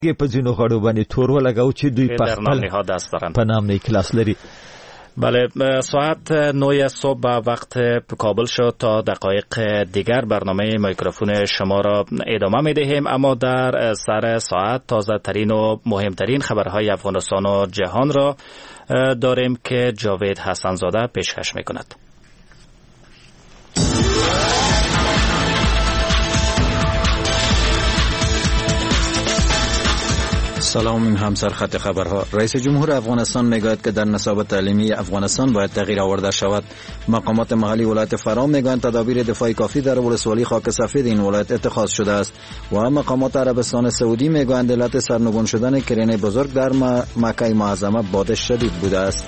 په ځینو غړو باندې تور ولګاو چې دوی په خپل نامه دست دارن په نام نه کلاس لري. بله، ساعت 9 صبح وقت کابل شد. تا دقایق دیگر برنامه میکروفون شما را ادامه می دهیم، اما در سر ساعت تازه ترین و مهمترین خبرهای افغانستان و جهان را داریم که جاوید حسنزاده پیشکش می کند. سلام، این هم سرخط خبرها. رئیس جمهور افغانستان میگوید که در نصاب تعلیمی افغانستان باید تغییر آورده شود. مقامات محلی ولایت فرا میگویند تدابیر دفاعی کافی در ولسوالی خاک سفید این ولایت اتخاذ شده است و مقامات عربستان سعودی میگویند علت سرنگون شدن کرین بزرگ در مکه معظمه باد شدید بوده است.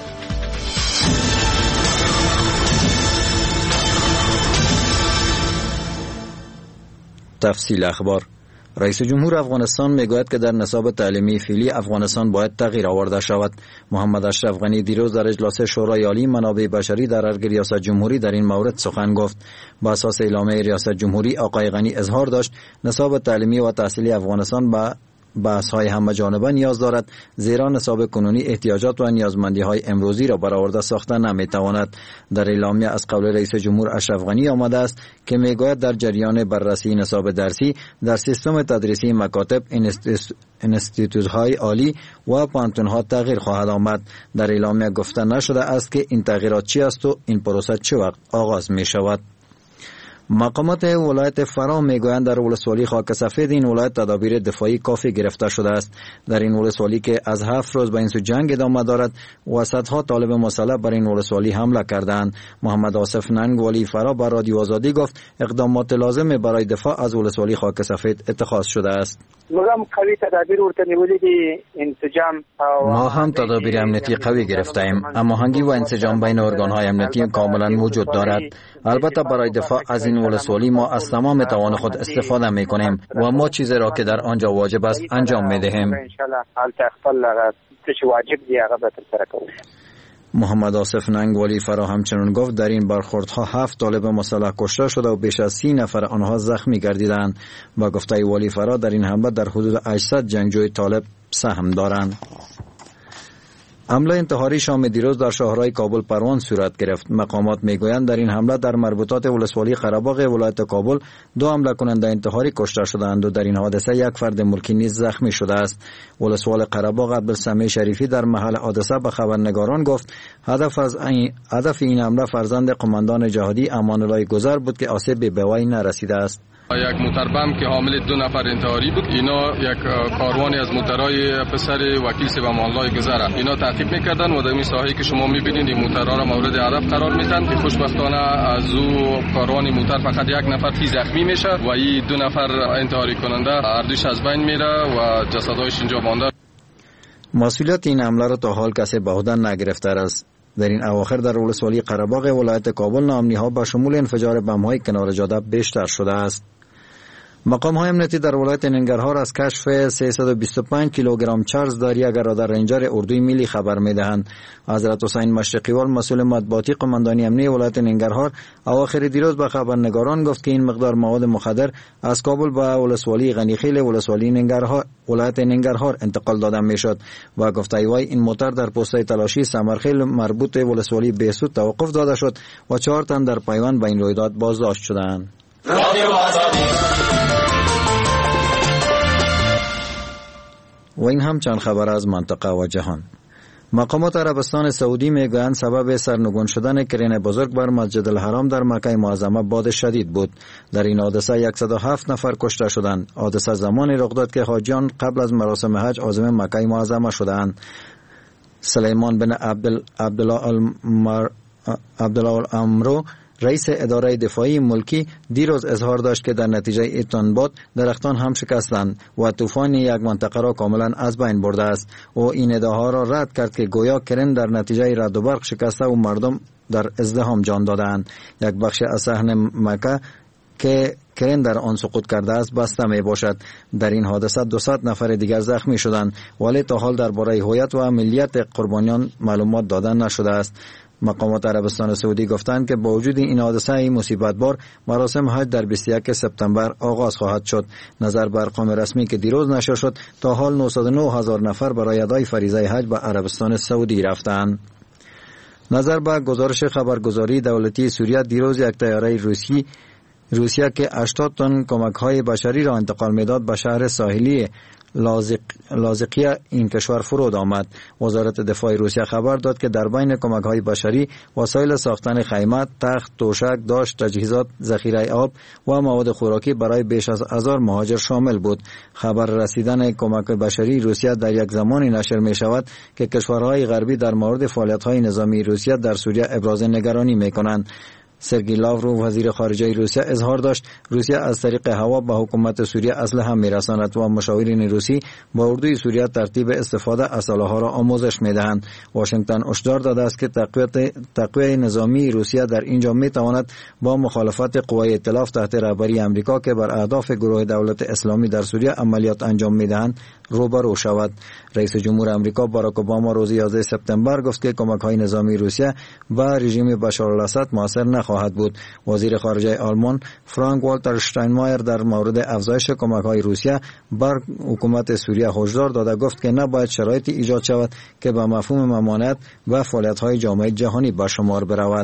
تفصیل اخبار. رئیس جمهور افغانستان میگوید که در نصاب تعلیمی فعلی افغانستان باید تغییر آورده شود. محمد اشرف غنی دیروز در اجلاس شورای عالی منابع بشری در ارگ ریاست جمهوری در این مورد سخن گفت. با اساس اعلامیه ریاست جمهوری، آقای غنی اظهار داشت نصاب تعلیمی و تحصیلی افغانستان با بحث‌های همه‌جانبه نیاز دارد، زیرا نصاب کنونی احتیاجات و نیازمندی‌های امروزی را برآورده ساخته نمی‌تواند. در اعلامیه از قول رئیس جمهور اشرف غنی آمده است که می‌گوید در جریان بررسی نصاب درسی در سیستم تدریسی مکاتب، انستیتوت‌های عالی و پانتون‌ها تغییر خواهد آمد. در اعلامیه گفته نشده است که این تغییرات چی است و این پروسه چه وقت آغاز می‌شود. مقامات ولایت فرا میگویند در ولسوالی خاک سفید این ولایت تدابیر دفاعی کافی گرفته شده است. در این ولسوالی که از 7 روز به این سو جنگ ادامه دارد و صدها طالب مسلح بر این ولسوالی حمله کردند. محمد آصف ننگ والی فرا بر رادیو آزادی گفت اقدامات لازم برای دفاع از ولسوالی خاک سفید اتخاذ شده است. ما هم تدابیر امنیتی قوی گرفته ایم. هماهنگی و انسجام بین ارگان‌های امنیتی کاملا موجود دارد. البته برای دفاع از این ولسوالی ما از تمام توان خود استفاده می‌کنیم و ما چیزی را که در آنجا واجب است انجام می‌دهیم. محمد آصف ننگ والی فرا همچنین گفت در این برخوردها 7 طالب مسلح کشته شده و بیش از 30 نفر آنها زخمی گردیدند. با گفته والی فرا در این حمله در حدود 800 جنگجوی طالب سهم دارند. حمله انتحاری شام دیروز در شاهراه کابل پروان صورت گرفت. مقامات میگویند در این حمله در مربوطات ولسوالی قره‌باغ ولایت کابل 2 حمله کننده انتحاری کشته شدند و در این حادثه 1 فرد ملکی نیز زخمی شده است. ولسوال قره‌باغ عبدالسمیع شریفی در محل حادثه به خبرنگاران گفت هدف این حمله فرزند قماندان جهادی امان الله گذر بود که آسیب به وی نرسیده است. یک موتربم که حامل 2 نفر انتحاری بود، اینا یک کاروانی از موترهای پسر وکیل سیب امان الله گذر، اینا تعقیب میکردن و در این ساحه‌ای که شما میبینید این موترها را مورد هدف قرار میدن که خوشبختانه از او کاروان موتر فقط 1 نفر زخمی میشه و این 2 نفر انتحاری کننده هر دوش از بین میره و جسدهایش اینجا مانده. مسئولیت این حمله را تا حال کسی به عهده نگرفته است. در این اواخر در ولسوالی قره‌باغ ولایت کابل ناامنی‌ها با شمول انفجار بم‌های کنار جاده بیشتر شده است. مقام‌های امنیتی در ولایت ننگرهار از کشف 325 کیلوگرم چرس در یک رادار رنجر اردوی ملی خبر می‌دهند. حضرت حسین مشرقیوال مسئول مطبوعاتی قماندانی امنیتی ولایت ننگرهار اواخر دیروز به خبرنگاران گفت که این مقدار مواد مخدر از کابل به ولسوالی غنیخیل ولسوالی ننگرهار ولایت ننگرهار انتقال داده می‌شد و گفته وی این موتر در پست‌های تلاشی سمرخیل مربوط ولسوالی بهسود توقف داده شد و 4 تن در پیوند به این رویداد بازداشت شدند. و این هم چند خبر از منطقه و جهان. مقامات عربستان سعودی میگویند سبب سرنگون شدن کرین بزرگ بر مسجد الحرام در مکه معظمه باد شدید بود. در این حادثه 107 نفر کشته شدند. حادثه زمانی رخ داد که حاجیان قبل از مراسم حج عازم مکه معظمه شدند. سلیمان بن عبدالله الامرو رئیس اداره دفاعی ملکی دیروز اظهار داشت که در نتیجه ایتانباد درختان هم شکستند و طوفان یک منطقه را کاملا از بین برده است. او این ادعاها را رد کرد که گویا کرن در نتیجه رعد و برق شکسته و مردم در ازدحام جان دادند. یک بخش از صحن مکه که کرن در آن سقوط کرده است بسته می باشد. در این حادثه 200 نفر دیگر زخمی شدند ولی تا حال درباره هویت و ملیت قربانیان معلومات داده نشده است. مقامات عربستان سعودی گفتند که با وجود این حادثه مصیبت بار مراسم حج در 21 سپتامبر آغاز خواهد شد. نظر بر ارقام رسمی که دیروز نشر شد تا حال 909,000 نفر برای ادای فریضه حج به عربستان سعودی رفتند. نظر به گزارش خبرگزاری دولتی سوریه دیروز یک طیاره روسیه که 80 تن کمک‌های بشری را انتقال می‌داد به شهر ساحلی لازقیه این کشور فرود آمد. وزارت دفاع روسیه خبر داد که در بین کمک‌های بشری وسایل ساختن خیمه، تخت، توشک، داشت، تجهیزات ذخیره آب و مواد خوراکی برای بیش از 1000 مهاجر شامل بود. خبر رسیدن کمک بشری روسیه در یک زمانی نشر می شود که کشورهای غربی در مورد فعالیت‌های نظامی روسیه در سوریه ابراز نگرانی می‌کنند. سرگئی لاوروف وزیر خارجه روسیه اظهار داشت روسیه از طریق هوا به حکومت سوریه اسلحه میرساند و مشاورین روسی با اردوی سوریه ترتیب استفاده از اسلحه را آموزش میدهند. واشنگتن هشدار داده است که تقویت نظامی روسیه در اینجا میتواند با مخالفت قوای ائتلاف تحت رهبری آمریکا که بر اهداف گروه دولت اسلامی در سوریه عملیات انجام میدهند روبرو شود. رئیس جمهور آمریکا باراک اوباما روز 11 سپتامبر گفت که کمک‌های نظامی روسیه به رژیم بشارالاسد موثر نخواهد بود. وزیر خارجه آلمان فرانک والتر شتاینمایر در مورد افزایش کمک‌های روسیه بر حکومت سوریه هشدار داده گفت که نباید شرایطی ایجاد شود که به مفهوم ممانعت و فعالیت‌های جامعه جهانی به شمار برود.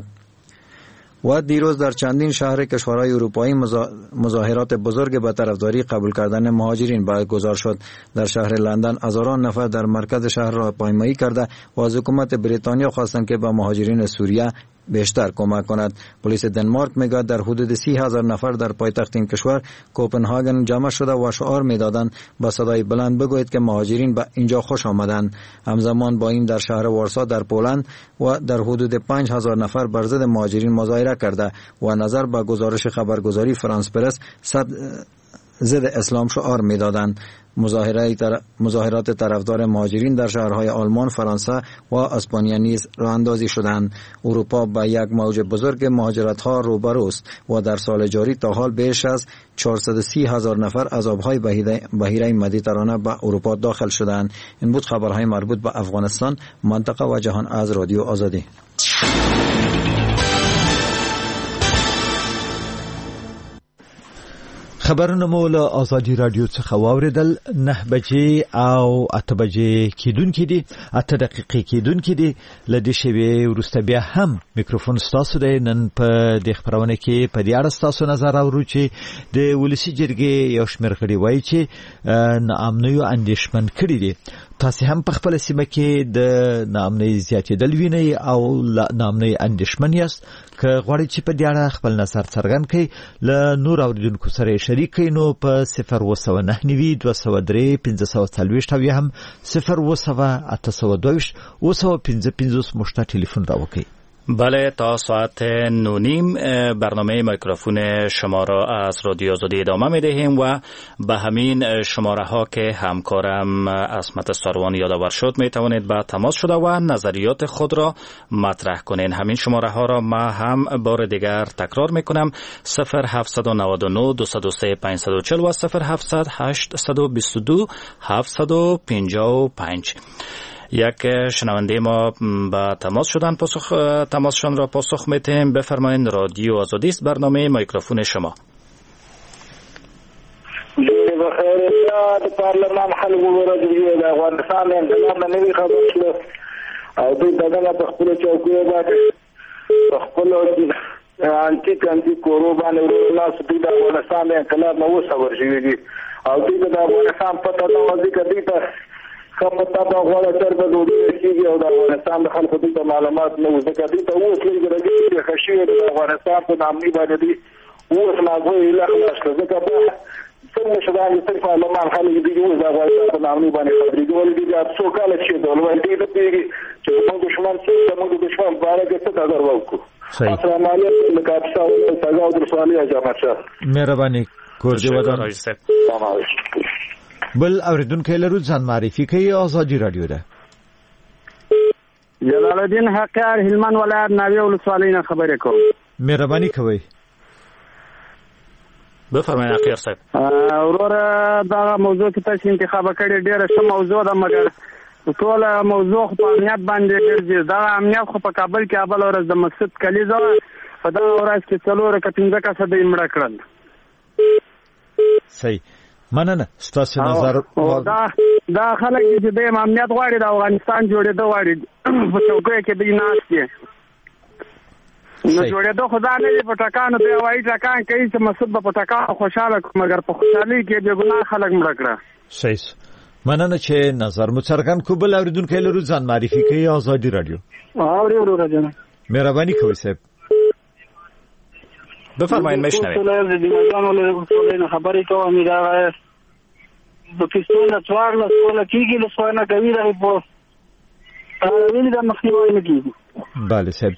و دیروز در چندین شهر کشورهای اروپایی مظاهرات بزرگ به طرفداری قبول کردن مهاجرین برگزار شد. در شهر لندن هزاران نفر در مرکز شهر را پایمایی کرده و از حکومت بریتانیا خواستند که به مهاجرین سوریه بیشتر کمک کند. پلیس دنمارک میگه در حدود 30,000 نفر در پایتخت این کشور کوپنهاگن جمع شده و شعار میدادند با صدای بلند بگویید که مهاجرین به اینجا خوش آمدند. همزمان با این در شهر وارسا در پولند و در حدود 5,000 نفر بر ضد مهاجرین مظاهره کرده و نظر به گزارش خبرگزاری فرانس پرس ضد اسلام شعار میدادند. مظاهرات طرفدار مهاجرین در شهرهای آلمان، فرانسه و اسپانیا نیز راه اندازی شدند. اروپا با یک موج بزرگ مهاجرت‌ها روبروست و در سال جاری تا حال بیش از 430,000 نفر از آب‌های بحیره مدیترانه به اروپا داخل شدند. این بود خبرهای مربوط به افغانستان، منطقه و جهان از رادیو آزادی. خبرونه مو له آزادي رادیو څخه واوریدل. 9 بجې او 8 بجې کېدونکې دي، 8 دقیقې کېدونکې دي. له دې شیبې وروسته بیا هم میکروفون ستاسو دی. نن په دې خپرونه کې په دې اړه ستاسو نظر اورو چې د ولسي جرګې یو شمېر غړي وایي چې ناامنیو اندېښمن کړي دي. تاسو هم په خپل سیمه کې د ناامنۍ زیاتېدل وینئ او ناامنۍ اندېښمن یاست. که غواړئ چې په دې اړه خپل نظر څرګند کړئ له نور اوریدونکو سره شریک کړئ نو په 029 203 540 او یا هم 0 822 255 مشت تلفن را وکړئ. بله، تا ساعت 9:30 برنامه میکروفون شما را از رادیو آزادی ادامه می دهیم و به همین شماره ها که همکارم عصمت ساروان یادآور شد می توانید با تماس شده و نظریات خود را مطرح کنین. همین شماره ها را ما هم بار دیگر تکرار می کنم: 0799 203 540 و 0700 822 755. یک شنونده ما با تماسشان را پاسخ میتیم. بفرمایید، رادیو آزادی است، برنامه میکروفون شما. بخیر د پارلمان خلکو ورځي د افغانستان انقلاب نه وی خبر شو او دوی دغه په خپل چوکیو باندې خپل انټي کورو باندې ورناس دوی د افغانستان انقلاب نه وسور شي دي او دوی د افغانستان په تاسو باندې کدي ته کوم تاسو غواړئ تر به دوی کېږي او د افغانستان د خلکو د معلومات نه وځي کدي ته اوس لږ خشي د افغانستان په نامي باندې دي اوس لا غوي لا خلاص ځکه څنګه شوان د پارلمان خلک دی یو دا غواړي په نامي باندې خبرې کوي دي دا څو کال چې ډول دی ته پیږي چې موږ دشمن څه موږ دشمن بارګه څه دا ورکو. السلام علیکم کاپسا او تاګاو در سوالي اجازه شه. مهرباني کورجه ودان. بل اوریدونکو لرو ځان معرفي کوي. آزادي رادیو ده. جلال الدین حقیار هلمند ولایت ناوی ولسوالۍ نه خبرې کوم. مهرباني کوي. بفرمایئ حقیار صاحب. وروره دا موضوع چې تاسو انتخاب کړی ډیره ښه موضوع ده، مګر ټول موضوع په امنیت باندې ګرځي. دا امنیت خو په کابل کې اول ورځ د مسجد کلیزه په دا ورځ کې 4 15 کسه د مړه کړل. صحیح مننه ستاسو نظر. دا خلک چې د امنیت غواړي د افغانستان جوړېدو غواړي په چوکۍ کې دی ناست دي نو جوړېدو خدا نه دی په ټکانو دی وایي ټکان کوي چې مسعود په ټکان خوشاله مګر په خوشحالي کې به ګناه خلک مړه کړه. صحیح مننه چې نظر مو څرګند کو. بل اوریدونکو لرو ځان معرفي کوي. آزادي رادیو اورو راځه مهرباني کوئ صاحب بفرمایید میشنوید. خبرې کوم دا د کیسونه څوار له سوال کېږي له سوال نه کوي دا په ویل دا مخنیوي نه کیږي. بله صاحب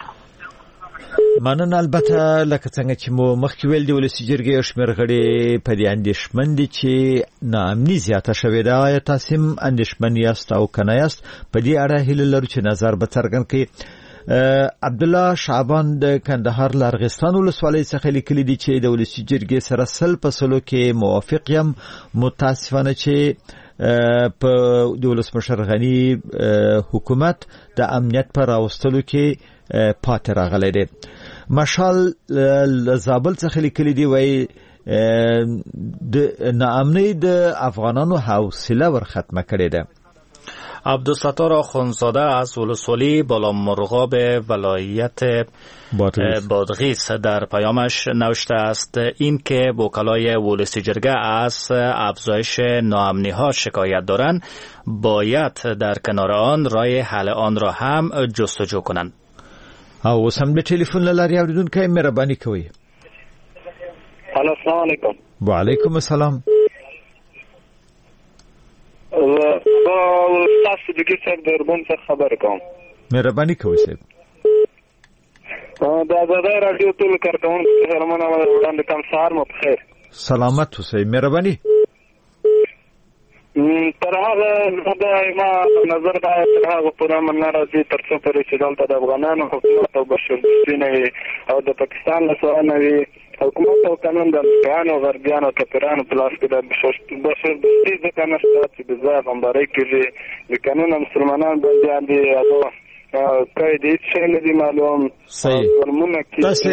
مننه. البته لکه څنګه چې مو مخکې ویل دی ولسي جرګې شمېر غړي په دې اندېښمن دي چې ناامني زیاته شوې ده. آیا تاسو هم اندېښمن یاست او که نه یاست؟ په دې اړه هیله لرو چې نظر به څرګند کړئ. عبدالله شعبان د کندهار لارغستان ولسوالۍ څخه لیکلي دي چې د ولسي جرګې سره 100% کې موافق یم. متاسفانه چې په د ولسمشر غني حکومت د امنیت پر راوستلو کې پاتې راغلی دی. مشال زابل څخه لیکلي دی وایي د ناامنۍ د افغانانو حوصله ورختمه کړې ده. عبدالستار آخوندزاده از ولسوالی بالامرغاب ولایت بادغیس در پیامش نوشته است این که وکلای ولسی جرگه از افزایش ناامنی ها شکایت دارند باید در کنار آن راه حل آن را هم جستجو کنند. او سم به تلیفون لاری اوریدونکو مهرباني کوئ. السلام علیکم. و علیکم السلام. تاسو د کې څنګه دربون څخه خبر کوم. مهرباني کوئ صاحب. دا آزادي رادیو ټول کارکونکو سره مونږ وړاندې کوم سهار مو په خیر. سلامت اوسئ. مهرباني. تر هغه ما نظر دا تر هغه پورې من راځي تر څو پرې چې دلته د افغانانو حکومت او بشردوستي نه او د پاکستان له سره نه وي حکومت او قانون د افغانانو غربیانو کپرانو پلاس کې د بشردوستي د قانون چې د ځای غمباري کې د قانون مسلمانان باندې دي او کای دې چې نه دي معلوم. صحیح. تاسو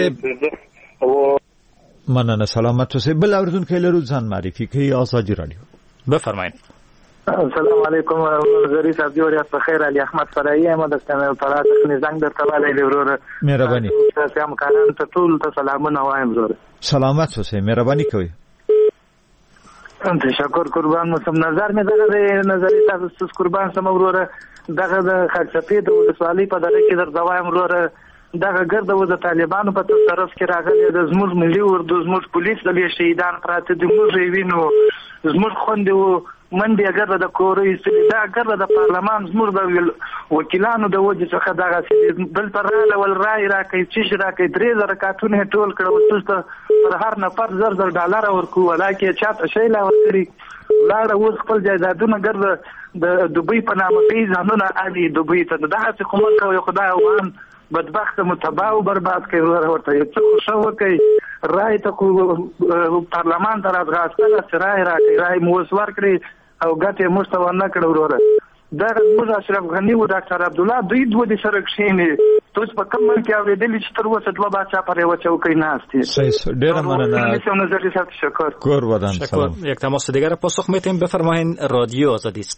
مننه. سلامت اوسئ. بل اوریدونکو لرو ځان معرفي کوي. آزادي رادیو بفرمایید. السلام علیکم زری صاحب جوړ یاست. بخیر. علي احمد فرایی ام د استعمال پرات نظام در تواله دی ورور. مهرباني. تاسو هم کاران ته ټول ته سلامونه وایم ورور. سلامت اوسئ. مهرباني کوئ. تشکر قربان مو سم نظر مې دغه نظر تاسو قربان سم ورور. دغه د خلصفي د ولسوالۍ په دغه کې در دوایم ورور. دغه ګرد و د طالبانو په طرف کې راغلي د زموږ ملي اردو زموږ پولیس د شهیدان پراته د موږ وینو زموږ خوندې و منډي اگر د کورې دا اگر د پارلمان زموږ د وکیلانو د وجه څخه دغه بل پراله ول رای راکې چې راکې 3000 کارتونه ټول کړو چې پر هر نفر $1000 ورکو ولکه چاته شی لا ورکړي لاړ اوس خپل جایدادونه ګرځ د دوبۍ په نامه کې ځانونه علي دوبۍ ته دغه حکومت کوي خدای وان بدبخت متباع او برباد کوي ورته څه شو کوي رای ته پارلمان ته راځي رای راکړي رای موثر کړی او ګټه مستوى نه کړو وروره دا موږ اشرف غنی او ډاکټر عبد الله دوی د سره کښینې تاسو په کوم کې اوریدل چې تر اوسه دوه باچا پرې وچو کې ناشتي. صحیح. ډیر مننه. شکر. قربان. سلام. یک تماس دیگر پاسخ میتیم. بفرمایید. رادیو آزادی است.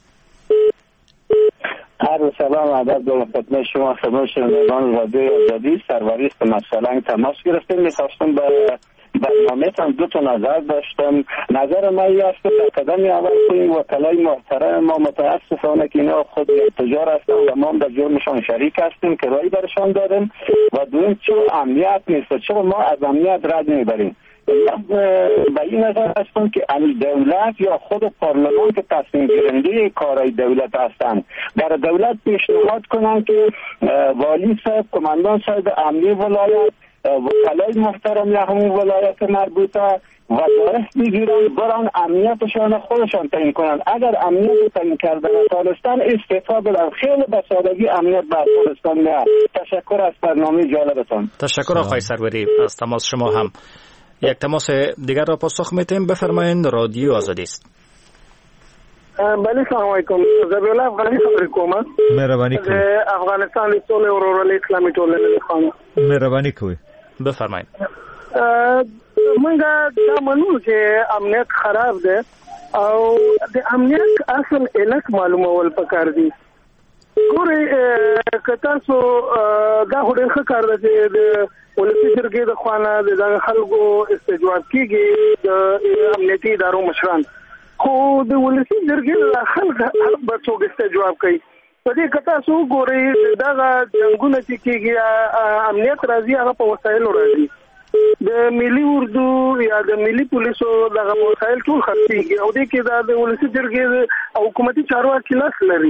سلام ادب دارم خدمت شما شنوندگان رادیو آزادی. سروری است. مثلا تماس گرفتم می‌خواستم به برنامه هم دو تا نظر داشتم. نظر من این است که قدم اول کنیم وکلای محترم ما متاسفانه که اینا خود تجار هستن و ما در جرمشان شریک هستیم که رای برشان داریم و دویم چون امنیت نیست چون ما از امنیت رد میبریم. به این نظر هستم که دولت یا خود پارلمان که تصمیم گیرنده کارهای دولت هستند در دولت پیشنهاد کنند که والی صاحب کماندان صاحب امنی ولایت وکلای محترم یا همون ولایت مربوطه وظایف بگیرن برن امنیتشان خودشان تعیین کنن. اگر امنیت تعیین کردن تالستان استعفا بدن خیلی به سادگی امنیت به تالستان میاد. تشکر از برنامه جالبتان. تشکر آقای سروری از تماس شما هم. یک تماس دیگر را پاسخ میتیم. بفرمایید. رادیو آزادی است. بله سلام علیکم. زبیل افغانی خبرې کوم. مهرباني کوئ. افغانستان د ټول ورورولۍ اسلامي ټولنې خانه. مهرباني کوئ. بفرمایید. موږ دا منو چې امنیت خراب دی او د امنیت اصل علت معلومول پکار دي. ګورې که تاسو دا هډر ښه کار دی چې د ولسي جرګې د خوانه د خلکو استجواب کیږي د امنیتي ادارو مشران، خو د ولسي جرګې د خلک به څوک استجواب کوي؟ په دې که تاسو ګورئ دغه جنګونه چې کېږي امنیت راځي هغه په وسایلو راځي. د ملي اردو یا د ملي پولیسو دغه وسایل ټول خرڅېږي او دې کې دا د ولسي جرګې او حکومتي چارواکي لاس لري.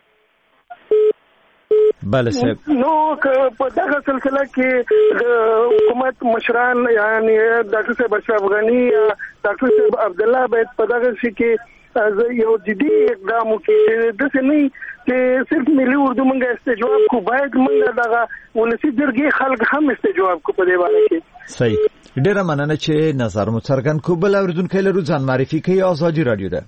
بله صاحب، نو که په دغه سلسله کې د حکومت مشران یعنی ډاکټر صاحب اشرف غني یا ډاکټر صاحب عبدالله باید په دغه شي کې یو جدي اقدام وکړي. داسې نه چې صرف ملي اردو موږ استجواب کو، باید موږ دغه ولسي جرګې خلک هم استجواب کو په دې باره کې. صحیح. ډیره مننه چې نظر مو څرګند کو. بل اوریدونکي لرو ځان معرفي کوي. آزادي رادیو ده.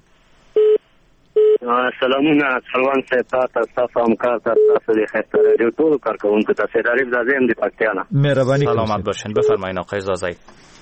سلامونه سلوان صاحب، تاسو همکار تاسو د خیر رادیو ټول کارکونکو تاسو داریم زازم دی پکتیانا. مهرباني سلامت باشین. بفرمایئ آقای زازی.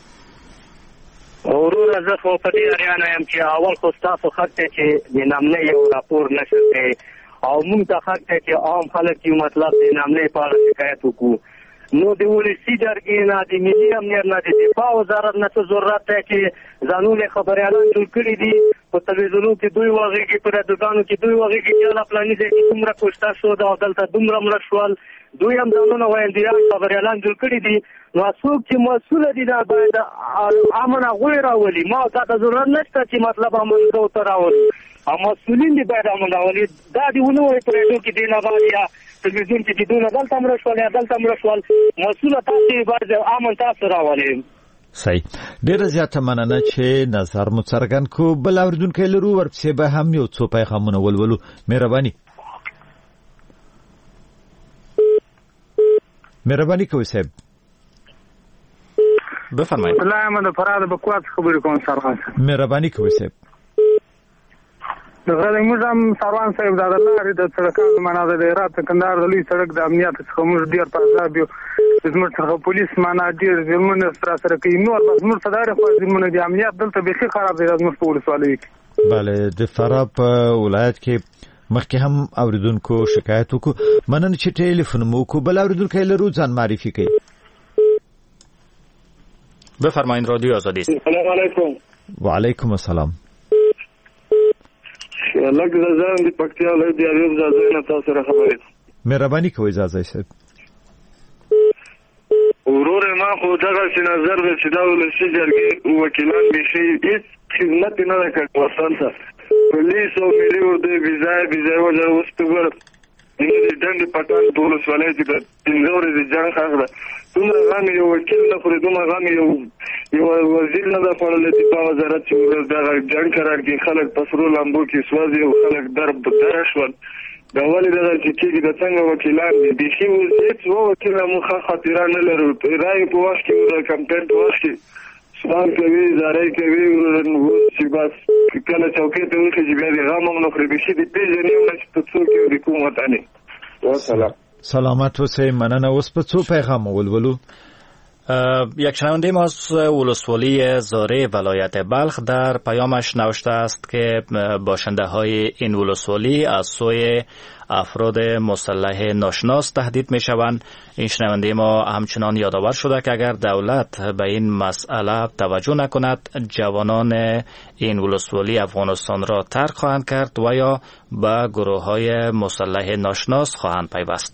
ورور زه خو په دې اړه یم چې اول خو تاسو خاطر چې د نامنه یو راپور نشته او موږ ته خاطر چې عام خلک یو مطلب د نامنه په اړه شکایت وکړو. نو د ولسي جرګې نه د ملي امنیت نه د دفاع وزارت نه څه ضرورت دی چې ځانونه خبريالان جوړ کړي دي په تلویزیونونو کې دوی وغږیږي، په رادیوګانو کې دوی وغږیږي چې لا پلاني ځای کې دومره کوشته شو دا دلته دومره مړه شول، دوی هم ځانونه ویندیان خبريالان جوړ کړي دي. نو څوک چې مسؤل دي دا باید امن هغوی راولي. ما دا ضرورت نشته چې مطلب امن ته راولي، او مسؤلین دي باید امن راولي. دا دی ونه وایي په رادیو کې دی نه یا تلویزیون کې دوی نه دلته مړه شول یا دلته مړه شول، مسؤل تاسو باید امن تاسو راولي. صحیح. ډیره زیاته مننه چې نظر مو څرګند کو. بل اوریدونکي لرو ورپسې به هم یو څو پیغامونه ولولو. مهرباني کوئ صاحب. بفرمایئ. الله احمد فراد بکواس خبرې کوم سروان. مهرباني کوئ صاحب. دغه موږ هم سروان صاحب د لارې د سړکانو مناظره د هرات کندهار د لوی سړک د امنیت څخه موږ ډیر په عذاب یو. زموږ څخه پولیس معنا ډیر ظلمونه سره کوي. نو زموږ صدر خو ظلمونه د امنیت دلته به خراب دي. زموږ په ولسوالۍ کې بله د فراه په ولایت کې مخکې هم اوریدونکو شکایت وکړو. مننه چې ټلیفون مو کو. بل اوریدونکي لرو ځان معرفي کوي. بفرمایئ. رادیو آزادی. السلام علیکم. وعلیکم السلام. لکه زازان دی پکتیا له دی اړیو زازان تاسو سره خبرې. مهرباني کوئ زازای صاحب. ورور ما خو دغه نظر د چې دا ولسي جرګې وکیلان به شي هیڅ خدمت نه کوي ورسره. پولیس او ملي اردو بيزای ولا واستګور د دندې پټان ټول سوالای چې د انځور د جنگ خبره دومره غام یو وکیل نه خوري، دومره غام یو وزیر نه د خپل دفاع وزارت چې د جنگ قرار کې خلک پسرو لامبو کې سوازي او خلک درشول. دا ولې دغه چې کېږي د څنګه وکیلان دي بيخي هیڅ وکیل مخ خاطران نه لري. راي په وخت کې د کمپاین په وخت کې سوال کوي، زارای کوي چې بس کله چوکۍ ته وخت چې بیا د غام نه خوري بيخي د پیژنې او چې په څوک د حکومت اني. والسلام. سلامت اوسئ. مننه. اوس په څو پیغام ولولو. یک شنونده ما از ولسوالی زاره ولایت بلخ در پیامش نوشته است که باشنده های این ولسوالی از سوی افراد مسلح ناشناس تهدید می شوند. این شنونده ما همچنان یادآور شده که اگر دولت به این مسئله توجه نکند جوانان این ولسوالی افغانستان را ترک خواهند کرد و یا به گروه های مسلح ناشناس خواهند پیوست.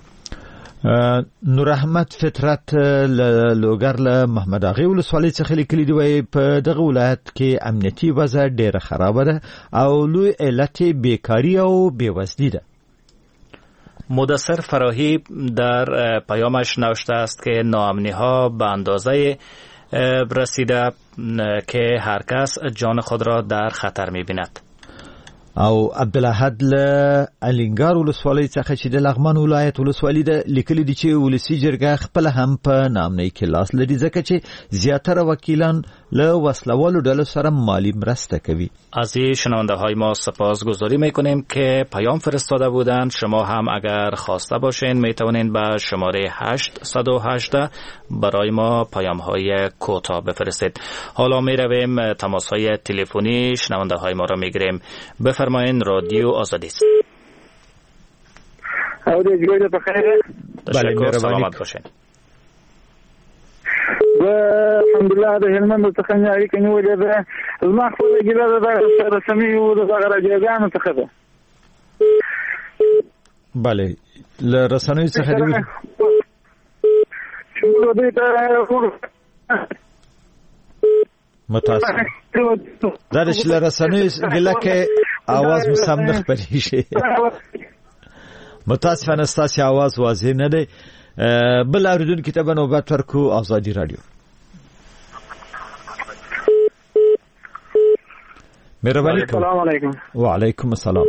نور احمد فطرت لوګر له محمد اغه ولسوالۍ څخه لیکلي دی په دغه ولایت کې امنیتي وضع ډیره خراب ده او لوی علت بیکاری او بیوزلی ده. مدثر فراهی در پیامش نوشته است که ناامنی ها به اندازه رسیده که هر کس جان خود را در خطر می بیند. او عبدالحد له الینګار ولسوالۍ څخه چې د لغمان ولایت ولسوالۍ د لیکلي دي چې ولسی جرګه خپل هم په نامنۍ کې لاس لري ځکه چې زیاتره وکیلان له وسلوالو ډلو سره مالی مرسته کوي. از این شنونده های ما سپاسگزاری میکنیم که پیام فرستاده بودند. شما هم اگر خواسته باشین میتونین به شماره 818 برای ما پیام های کوتاه بفرستید. حالا میرویم تماس های تلفنی شنونده های ما را میگیریم. بفرمایین، رادیو آزادی است. تشکر، سلامت باشین. الحمدلله د هلمند څخه نړۍ کې نیولې ده. زما خپله ګیله ده د رسنیو د دغه راډیوګانو څخه ده. بله، له رسنیو څخه دې چې دوی ته متاسفم دا چې له رسنیو ګیله کې आवाज مسام نه خپرېږي. متاسفانه ستاسو आवाज واضح نه دی. بل اوریدونکو ته به نوبت ورکو. آزادی رادیو. مهربانی. السلام علیکم. و علیکم السلام.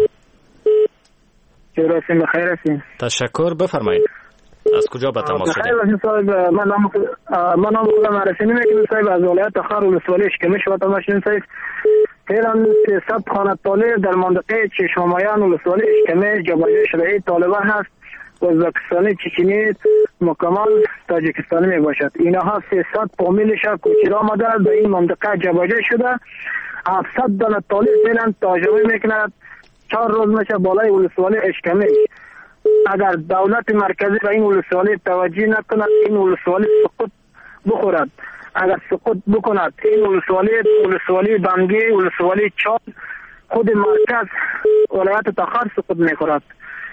چرا سیم خیر هستین؟ تشکر، بفرمایید. از کجا به تماس شدید؟ من نام خودم معرفی نمیکنم صاحب. از ولایت تخار ولسوالی اشکمش و تماشین صاحب. فعلا 300 خانه طالب در منطقه چشمامایان ولسوالی اشکمش جبهه شرعی طالبان هست. ازبکستانی، چچنی، مکمل تاجیکستانی می باشد. اینها 300 فامیلش کوچرا آمدند به این منطقه جابجا شده. 700 دانه طالب فعلا تاجمه میکنند. 4 روز میشه بالای ولسوالی اشکمش. اگر دولت مرکزی به این ولسوالی توجه نکند این ولسوالی سقوط بخورد. اگر سقوط بکند این ولسوالی بنگی، ولسوالی چاد، خود مرکز ولایت تخار سقوط میخورد.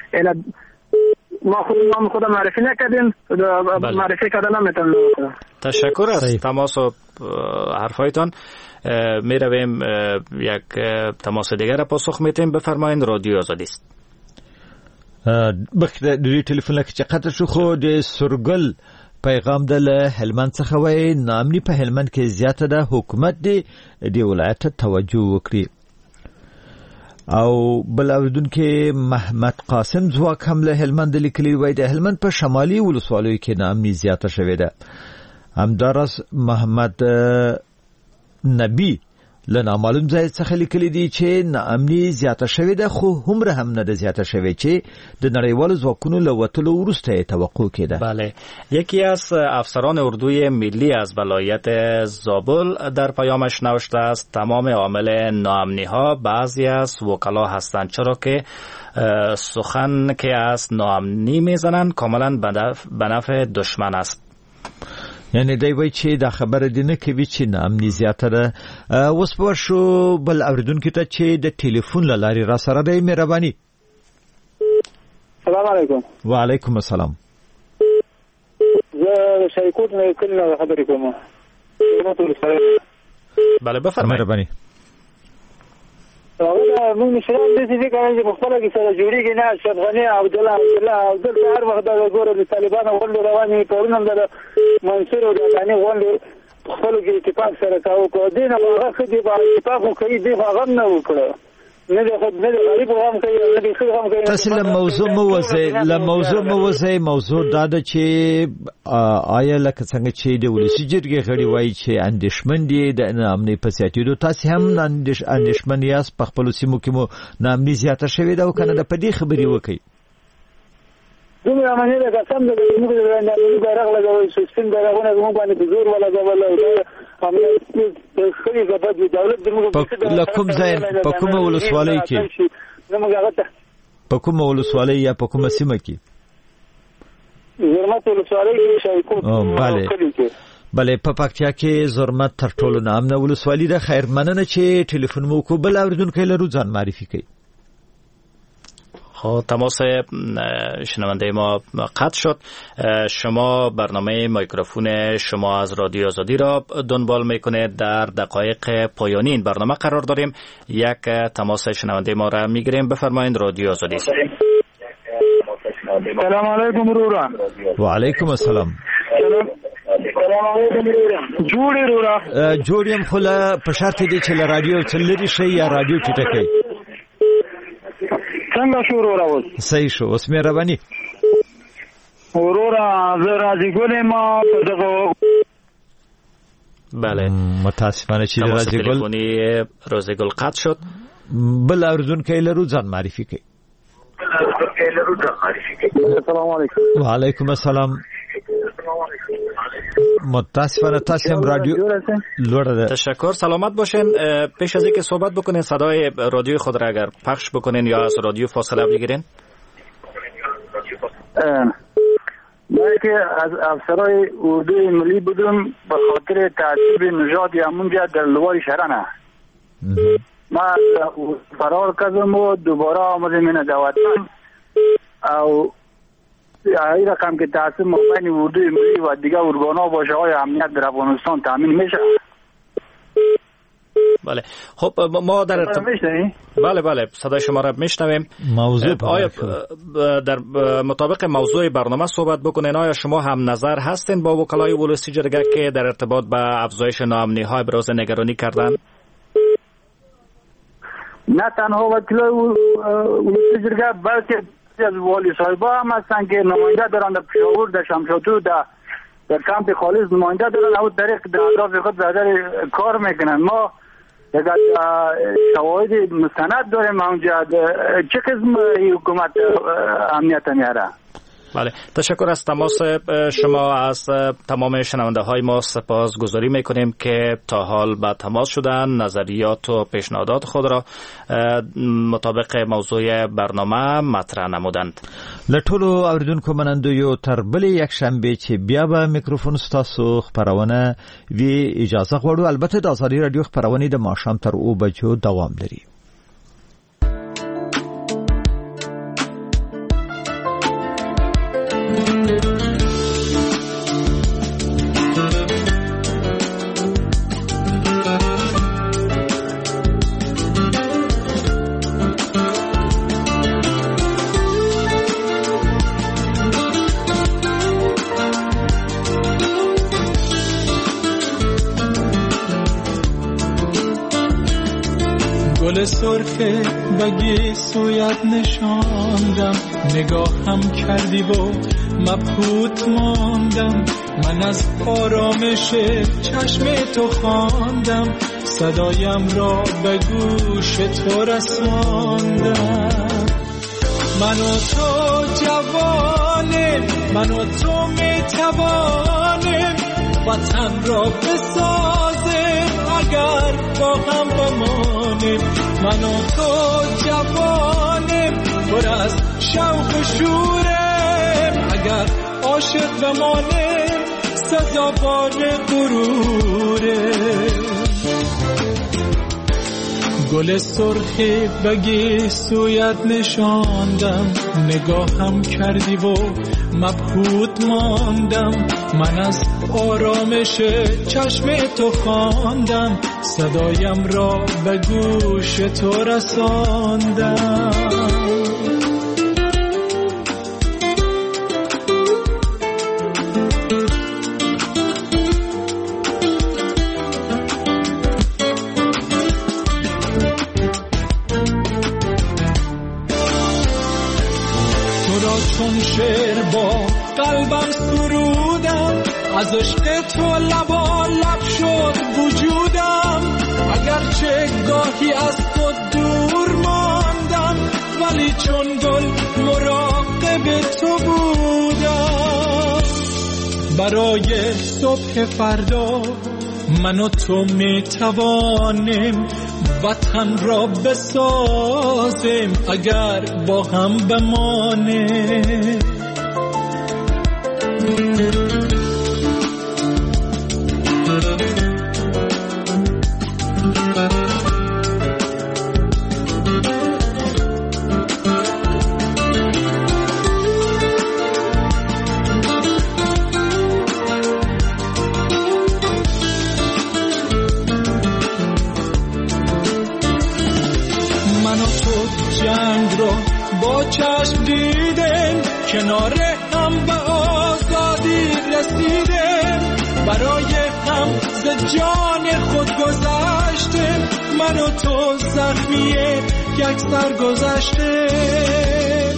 ما خودم معرفی نکردیم، معرفی کردن نمیتونم. تشکر از تماس و حرفایتان. می رویم یک تماس دیگر را پاسخ میتیم. بفرمایید، رادیو آزادی است. د ټلیفون لکه چې قطع شو خو د سرګل پیغام د هلمند څخه وای نامني په هلمند کې زیاته ده. حکومت دی ولایت توجه وکړي. او بل اوریدونکو محمد قاسم ځواک هم له هلمند لیکلی وای د هلمند په شمالي ولسوالیو کې نامني زیاته شوې ده. همدارس محمد نبی له نامعلوم ځای څخه لیکلی دی چې نامني زیاته شوې ده، خو همره هم نه ده زیاته شوې چې د نړیوالو ځواکونو له وتلو وروسته توقع کېده. بله، یکی از افسران اردوی ملی از ولایت زابل در پیامش نوشته است تمام عامل ناامنی ها بعضی از وکلا هستند، چرا که سخن که از ناامنی میزنند کاملا به نفع دشمن است. یعنی دی وای چې دا خبره دی نه کوي چې ناامني زیاته ده. اوس په شو بل اوریدونکو ته چې د ټلیفون له لارې را سره دی. مهرباني. السلام علیکم. و علیکم السلام. زه شریکوت نه کله خبرې کوم. بله بفرمایئ. مهرباني. موږ مشران د دې کاري په خپل کې سره جوړیږي نه. اشرف غنی عبدالله هر وخت د ګورو د طالبانو غونډې روانې پرونم د منصور او د غنی غونډې خپل کې اتفاق سره کاوه. کو دې نه هغه خدي په اتفاق کوي دی هغه نه وکړه. نه د خود نه د غریب هم کوي نه د خیر هم کوي. تاسو له موضوع موزه موضوع دا ده چې آیا لکه څنګه چې د ولسی جرګې غړي وایي چې اندیشمن دي د ناامنۍ په سیاتیدو، تاسو هم اندیشمن یاست په خپل سیمو کې مو ناامنۍ زیاته شوې ده او کنه د پدې خبري وکړي. دومره باندې دا قسم دې موږ د ناامنۍ بیرغ لګوي سیستم بیرغونه موږ باندې د زور ولا غول او په کوم ځای په کوم ولسوالۍ کې په کوم ولسوالۍ یا په کوم سیمه کې زرمت ولسوالۍ کې شایکوت بله په پکتیا کې زرمت تر ټولو نامنه ولسوالۍ ده. خیر مننه چې ټلیفون مو کو. بل اوریدونکو لرو ځان معرفي کړئ. خب تماس شنونده ما قطع شد. شما برنامه میکروفون شما از رادیو آزادی را دنبال میکنید. در دقایق پایانی این برنامه قرار داریم. یک تماس شنونده ما را میگیریم. بفرمایید، رادیو آزادی. سلام علیکم رورا. و علیکم السلام. جوړی رورا جوړیم خو له په شرط دی چې له رادیو چلري شي یا رادیو ټټکې. څنګه شو رورا؟ اوس صحیح شو. اوس مهرباني رورا زه راځي ګولې ما په دغه بله متاسفانه چې روزګل قطع شد. بل اوردونکو لرو ځان معرفي کړئ. السلام علیکم. و علیکم السلام. متاسفانه تاسو هم رادیو لوړه ده. تشکر، سلامت باشین. پیش از اینکه صحبت بکنین صدای رادیو خود را اگر پخش بکنین یا از رادیو فاصله بگیرین. من که از افسرهای اردوی ملی بودم به خاطر تعصیب نژاد همونجا در لوای شهرانه. من فرار کردم و دوباره آمدم این دواتم او این رقم که تعصیب مبین اردوی ملی و دیگه ارگانها باشه های امنیت در افغانستان تامین میشه. بله خب ما در بله صدای شما را میشنویم. موضوع آیا در مطابق موضوع برنامه صحبت بکنین؟ آیا شما هم نظر هستین با وکلای ولسی جرگه که در ارتباط به افزایش ناامنی ها ابراز نگرانی کردن؟ نه تنها وکلای ولسی جرگه بلکه از والی صاحبا هم هستن که نماینده دارن در پشاور، در شمشاتو، در کمپ خالص نماینده دارن او طریق در اهداف خود در کار میکنن. ما اگر شواهد مستند داریم اونجا چه قسم حکومت امنیت میاره. بله تشکر از تماس شما. از تمام شنونده های ما سپاسگزاری میکنیم که تا حال با تماس شدن، نظریات و پیشنهادات خود را مطابق موضوع برنامه مطرح نمودند. لټولو اوریدونکو منندو یو تر بلې یک شنبه چې بیا به میکروفون ستاسو خبرونه وی اجازه غواړو. البته د ازادي رادیو خبرونه د ماښام تر 2 بجو دوام لري. گل سرخه بگی سویت نشاندم، نگاهم کردی و مبهوت ماندم. من از آرامش چشم تو خواندم، صدایم را به گوش تو رساندم. من و تو جوانیم، من و تو میتوانیم وطن را بسازیم اگر با هم بمانیم. من و تو جوانیم پر از شوق و شوریم اگر عاشق بمانیم سزاوار غروریم. گل سرخی بگی سویت نشاندم، نگاهم کردی و مبهوت ماندم. من از آرامش چشم تو خواندم، صدایم را به گوش تو رساندم. چون شعر با قلبم سرودم، از عشق تو لبالب شد وجودم. اگرچه گاهی از تو دور ماندم ولی چون گل مراقب تو بودم. برای صبح فردا من و تو میتوانیم وطن را بسازیم اگر با هم بمانیم. با چشم دیدیم کنار هم به آزادی رسیدیم، برای هم ز جان خود گذشتیم. من و تو زخمی یک سر گذشتیم.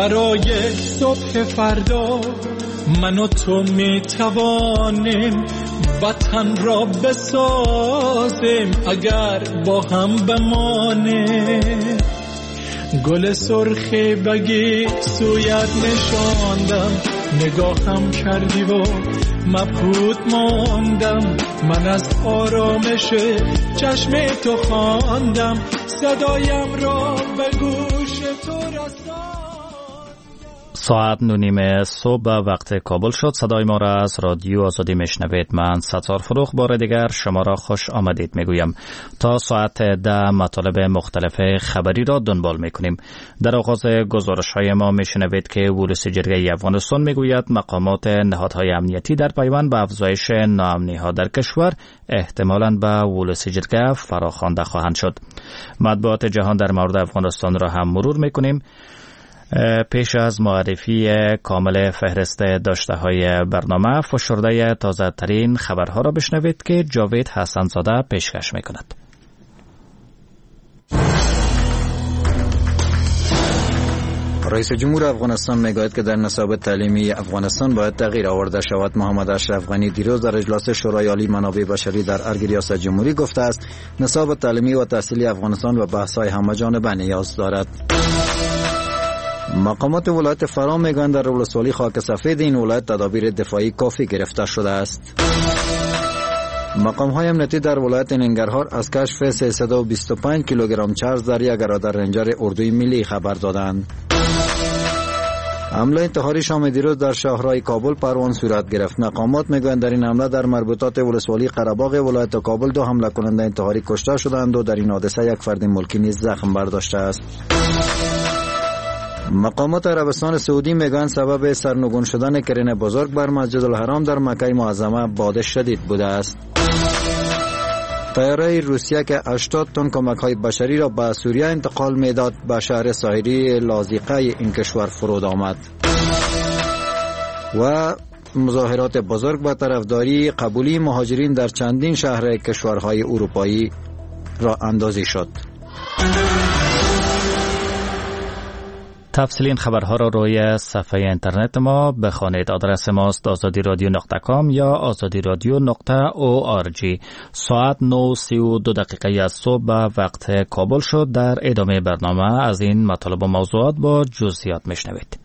برای صبح فردا من و تو میتوانیم وطن را بسازیم اگر با هم بمانیم. گل سرخی بگی سویت نشاندم، نگاهم کردی و مبهوت ماندم. من از آرامش چشم تو خواندم، صدایم را به گوش تو رساندم. ساعت 9:30 صبح وقت کابل شد. صدای ما را از رادیو آزادی میشنوید. من ستار فروخ بار دیگر شما را خوش آمدید میگویم. تا ساعت 10 مطالب مختلف خبری را دنبال میکنیم. در آغاز گزارش های ما میشنوید که ولس جرگه افغانستان میگوید مقامات نهادهای امنیتی در پیوند به افزایش ناامنی ها در کشور احتمالاً به ولس جرگه فراخوانده خواهند شد. مطبوعات جهان در مورد افغانستان را هم مرور میکنیم. پیش از معرفی کامل فهرست داشته های برنامه، فشرده تازه ترین خبرها را بشنوید که جاوید حسن زاده پیشکش می کند. رئیس جمهور افغانستان میگوید که در نصاب تعلیمی افغانستان باید تغییر آورده شود. محمد اشرف غنی دیروز در اجلاس شورای عالی منابع بشری در ارگ ریاست جمهوری گفته است نصاب تعلیمی و تحصیلی افغانستان به بحث‌های همه‌جانبه نیاز دارد. مقامات ولایت فرا میگویند در ولسوالی خاک سفید این ولایت تدابیر دفاعی کافی گرفته شده است. مقام‌های امنیتی در ولایت ننگرهار از کشف 325 کیلوگرم چرس در یک رادار رنجر اردوی ملی خبر دادند. حمله انتحاری شام دیروز در شهرهای کابل پروان صورت گرفت. مقامات میگویند در این حمله در مربوطات ولسوالی قره‌باغ ولایت کابل 2 حمله کننده انتحاری کشته شدند و در این حادثه یک فرد ملکی نیز زخم برداشته است. مقامات عربستان سعودی میگویند سبب سرنگون شدن کرین بزرگ بر مسجد الحرام در مکه معظمه باد شدید بوده است. طیاره روسیه که 80 تن کمک‌های بشری را به سوریه انتقال میداد به شهر ساحلی لاذقیه این کشور فرود آمد. و مظاهرات بزرگ به طرفداری قبولی مهاجرین در چندین شهر کشورهای اروپایی راه اندازی شد. تفصیل این خبرها را روی صفحه اینترنت ما بخوانید. آدرس ماست azadiradio.com یا azadiradio.org. ساعت 9:32 از صبح وقت کابل شد. در ادامه برنامه از این مطالب و موضوعات با جزئیات میشنوید.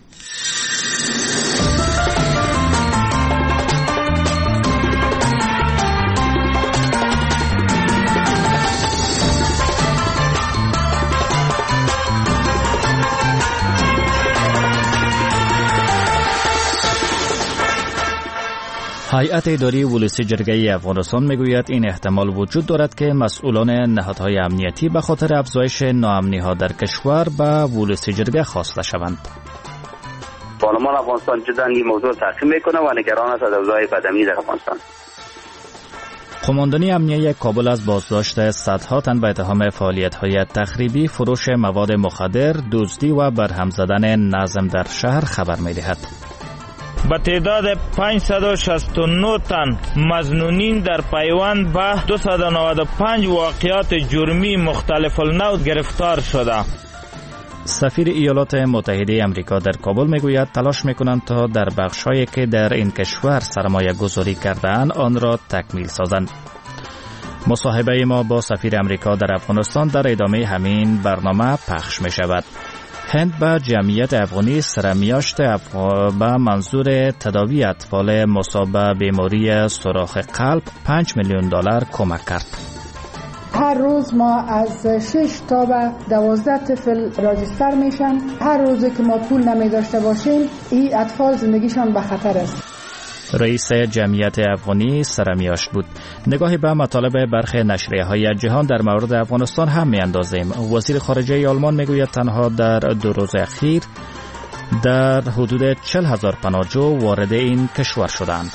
هیئت اداری ولسی جرگه افغانستان میگوید این احتمال وجود دارد که مسئولان نهادهای امنیتی به خاطر افزایش ناامنی‌ها در کشور به ولسی جرگه خواسته شوند. پارلمان افغانستان جدا این موضوع تعقیب میکنه و نگران است از اوضاع بدامنی در افغانستان. قماندانی امنیه کابل از بازداشت صدها تن به اتهام فعالیت‌های تخریبی، فروش مواد مخدر، دزدی و برهم زدن نظم در شهر خبر می‌دهد. با تعداد 569 تن مظنونین در پیوند به 295 واقعات جرمی مختلف النوع گرفتار شده. سفیر ایالات متحده آمریکا در کابل میگوید تلاش میکنند تا در بخش‌هایی که در این کشور سرمایه گذاری کرده‌اند آن را تکمیل سازند. مصاحبه ما با سفیر آمریکا در افغانستان در ادامه همین برنامه پخش می شود. هند به جمعیت افغانی سرمیاشت به منظور تداوی اطفال مصاب به بیماری سوراخ قلب $5 میلیون کمک کرد. هر روز ما از 6 تا به 12 طفل راجستر میشن. هر روزی که ما پول نمی داشته باشیم این اطفال زندگیشان به خطر است. رئیس جمعیت افغانی سرمیاشت بود. نگاهی به مطالب برخی نشریه‌های جهان در مورد افغانستان هم می‌اندازیم. وزیر خارجه آلمان میگوید تنها در 2 روز اخیر در حدود 40,000 پناهجو وارد این کشور شدند.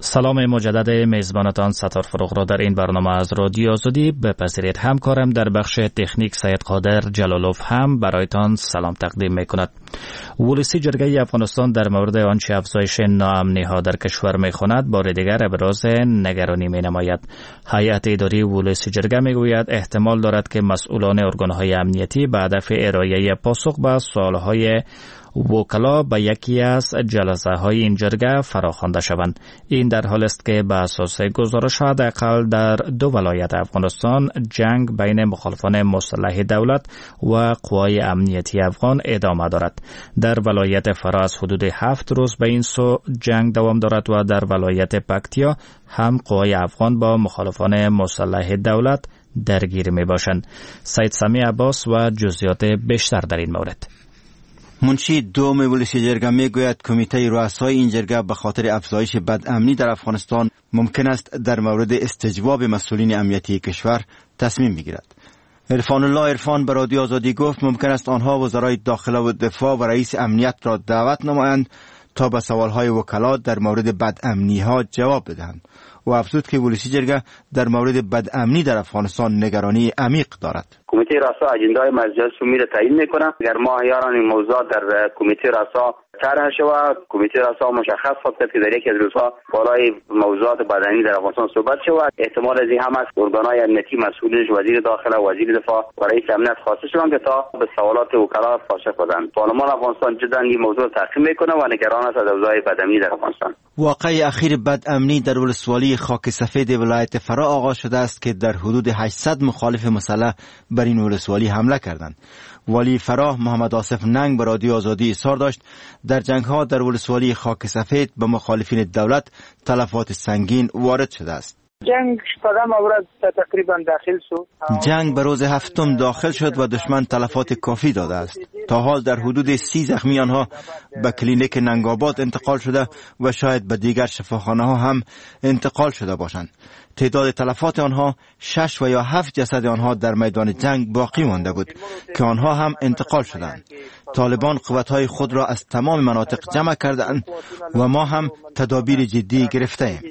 سلام مجدد میزبانتان ستار فروغ را در این برنامه از رادیو آزادی بپذیرید. همکارم در بخش تکنیک سید قادر جلالوف هم برایتان سلام تقدیم میکند. ولسی جرگه افغانستان در مورد آنچه افزایش ناامنی ها در کشور میخواند بار دیگر ابراز نگرانی مینماید. هیئت اداری ولسی جرگه میگوید احتمال دارد که مسئولان ارگانهای امنیتی به هدف ارائه پاسخ به سوالهای وکلا به یکی از جلسه های این جرگه فراخوانده شوند. این در حال است که به اساس گزارش حداقل در 2 ولایت افغانستان جنگ بین مخالفان مسلح دولت و قوای امنیتی افغان ادامه دارد. در ولایت فرا از حدود 7 روز به این سو جنگ دوام دارد و در ولایت پکتیا هم قوای افغان با مخالفان مسلح دولت درگیر می باشند. سید سمی عباس و جزئیات بیشتر در این مورد. منشی دوم ولسی جرگه میگوید کمیته رؤسای این جرگه به خاطر افزایش بدامنی در افغانستان ممکن است در مورد استجواب مسئولین امنیتی کشور تصمیم بگیرد. عرفان الله عرفان به رادیو آزادی گفت ممکن است آنها وزرای داخله و دفاع و رئیس امنیت را دعوت نمایند تا به سوالهای وکلا در مورد بدامنی ها جواب بدهند. و افزود که ولسی جرگه در مورد بدامنی در افغانستان نگرانی عمیق دارد. کمیته رؤسا اجندای مجلس عمومی را تعیین میکنه. اگر ما یاران این موضوع در کمیته رؤسا طرح شود، کمیته رؤسا مشخص خواهد کرد که در یکی از روزها بالای موضوعات بدنی در افغانستان صحبت شود. احتمال از این هم است ارگانهای امنیتی مسئولش وزیر داخله، وزیر دفاع و رئیس امنیت خواسته شوند که تا به سوالات وکلا پاسخ بدهند. پارلمان افغانستان جدا این موضوع تعقیب میکنه و نگران است از اوضاع بدامنی در افغانستان. واقع اخیر بدامنی در ولسوالی خاک سفید ولایت فرا آغاز شده است که در حدود 800 مخالف مسلح بر این ولسوالی حمله کردند. والی فرا محمد آصف ننگ به رادیو آزادی اظهار داشت در جنگ ها در ولسوالی خاک سفید به مخالفین دولت تلفات سنگین وارد شده است. جنگ به روز 7 داخل شد و دشمن تلفات کافی داده است. تا حال در حدود 30 زخمی آنها به کلینیک ننگ‌آباد انتقال شده و شاید به دیگر شفاخانه ها هم انتقال شده باشند. تعداد تلفات آنها 6 و یا 7 جسد آنها در میدان جنگ باقی مانده بود که آنها هم انتقال شدند. طالبان قوت‌های خود را از تمام مناطق جمع کردند و ما هم تدابیر جدی گرفته ایم.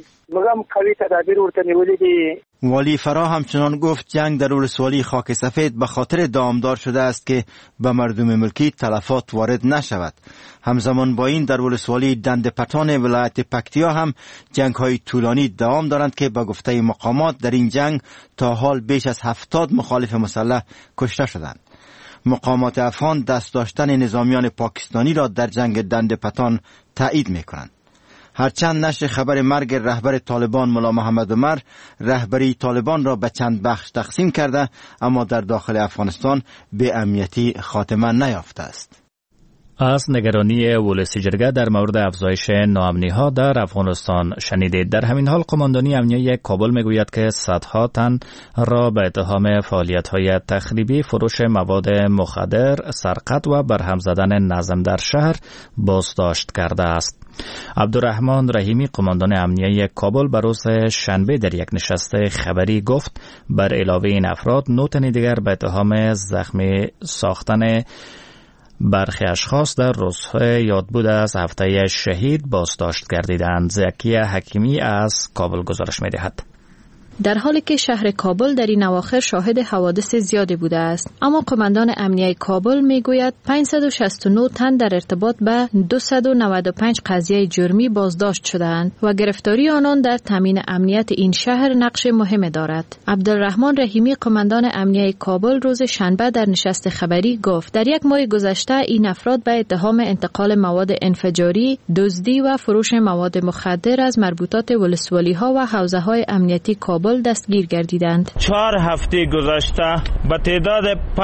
والی فرا همچنان گفت جنگ در ولسوالی خاک سفید به خاطر دامدار شده است که به مردم ملکی تلفات وارد نشود. همزمان با این در ولسوالی دند پتان ولایت پکتیا هم جنگ های طولانی دوام دارند که به گفته مقامات در این جنگ تا حال بیش از 70 مخالف مسلح کشته شدند. مقامات افغان دست داشتن نظامیان پاکستانی را در جنگ دند پتان تایید می‌کنند. هرچند نشر خبر مرگ رهبر طالبان ملا محمد عمر رهبری طالبان را به چند بخش تقسیم کرده، اما در داخل افغانستان به امنیتی خاتمه نیافته است. از نگرانی ولسی جرگه در مورد افزایش ناامنی ها در افغانستان شنیدید. در همین حال قماندانی امنیه کابل میگوید که صدها تن را به اتهام فعالیت های تخریبی، فروش مواد مخدر، سرقت و برهم زدن نظم در شهر بازداشت کرده است. عبدالرحمن رحیمی قماندان امنیه کابل به روز شنبه در یک نشست خبری گفت بر علاوه این افراد 9 تن دیگر به اتهام زخمی ساختن برخی اشخاص در روزهای یادبود از هفته شهید بازداشت گردیدند. زکی حکیمی از کابل گزارش می‌دهد. در حالی که شهر کابل در این اواخر شاهد حوادث زیادی بوده است، اما قماندان امنیه کابل میگوید 569 تن در ارتباط به 295 قضیه جرمی بازداشت شدند و گرفتاری آنان در تامین امنیت این شهر نقش مهم دارد. عبدالرحمن رحیمی قماندان امنیه کابل روز شنبه در نشست خبری گفت در یک ماه گذشته این افراد به اتهام انتقال مواد انفجاری، دزدی و فروش مواد مخدر از مربوطات ولسوالی‌ها و حوزه‌های امنیتی کابل دستگیر گردیدند. 4 هفته گذشته به تعداد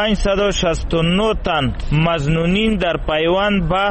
569 تن مظنونین در پیوند به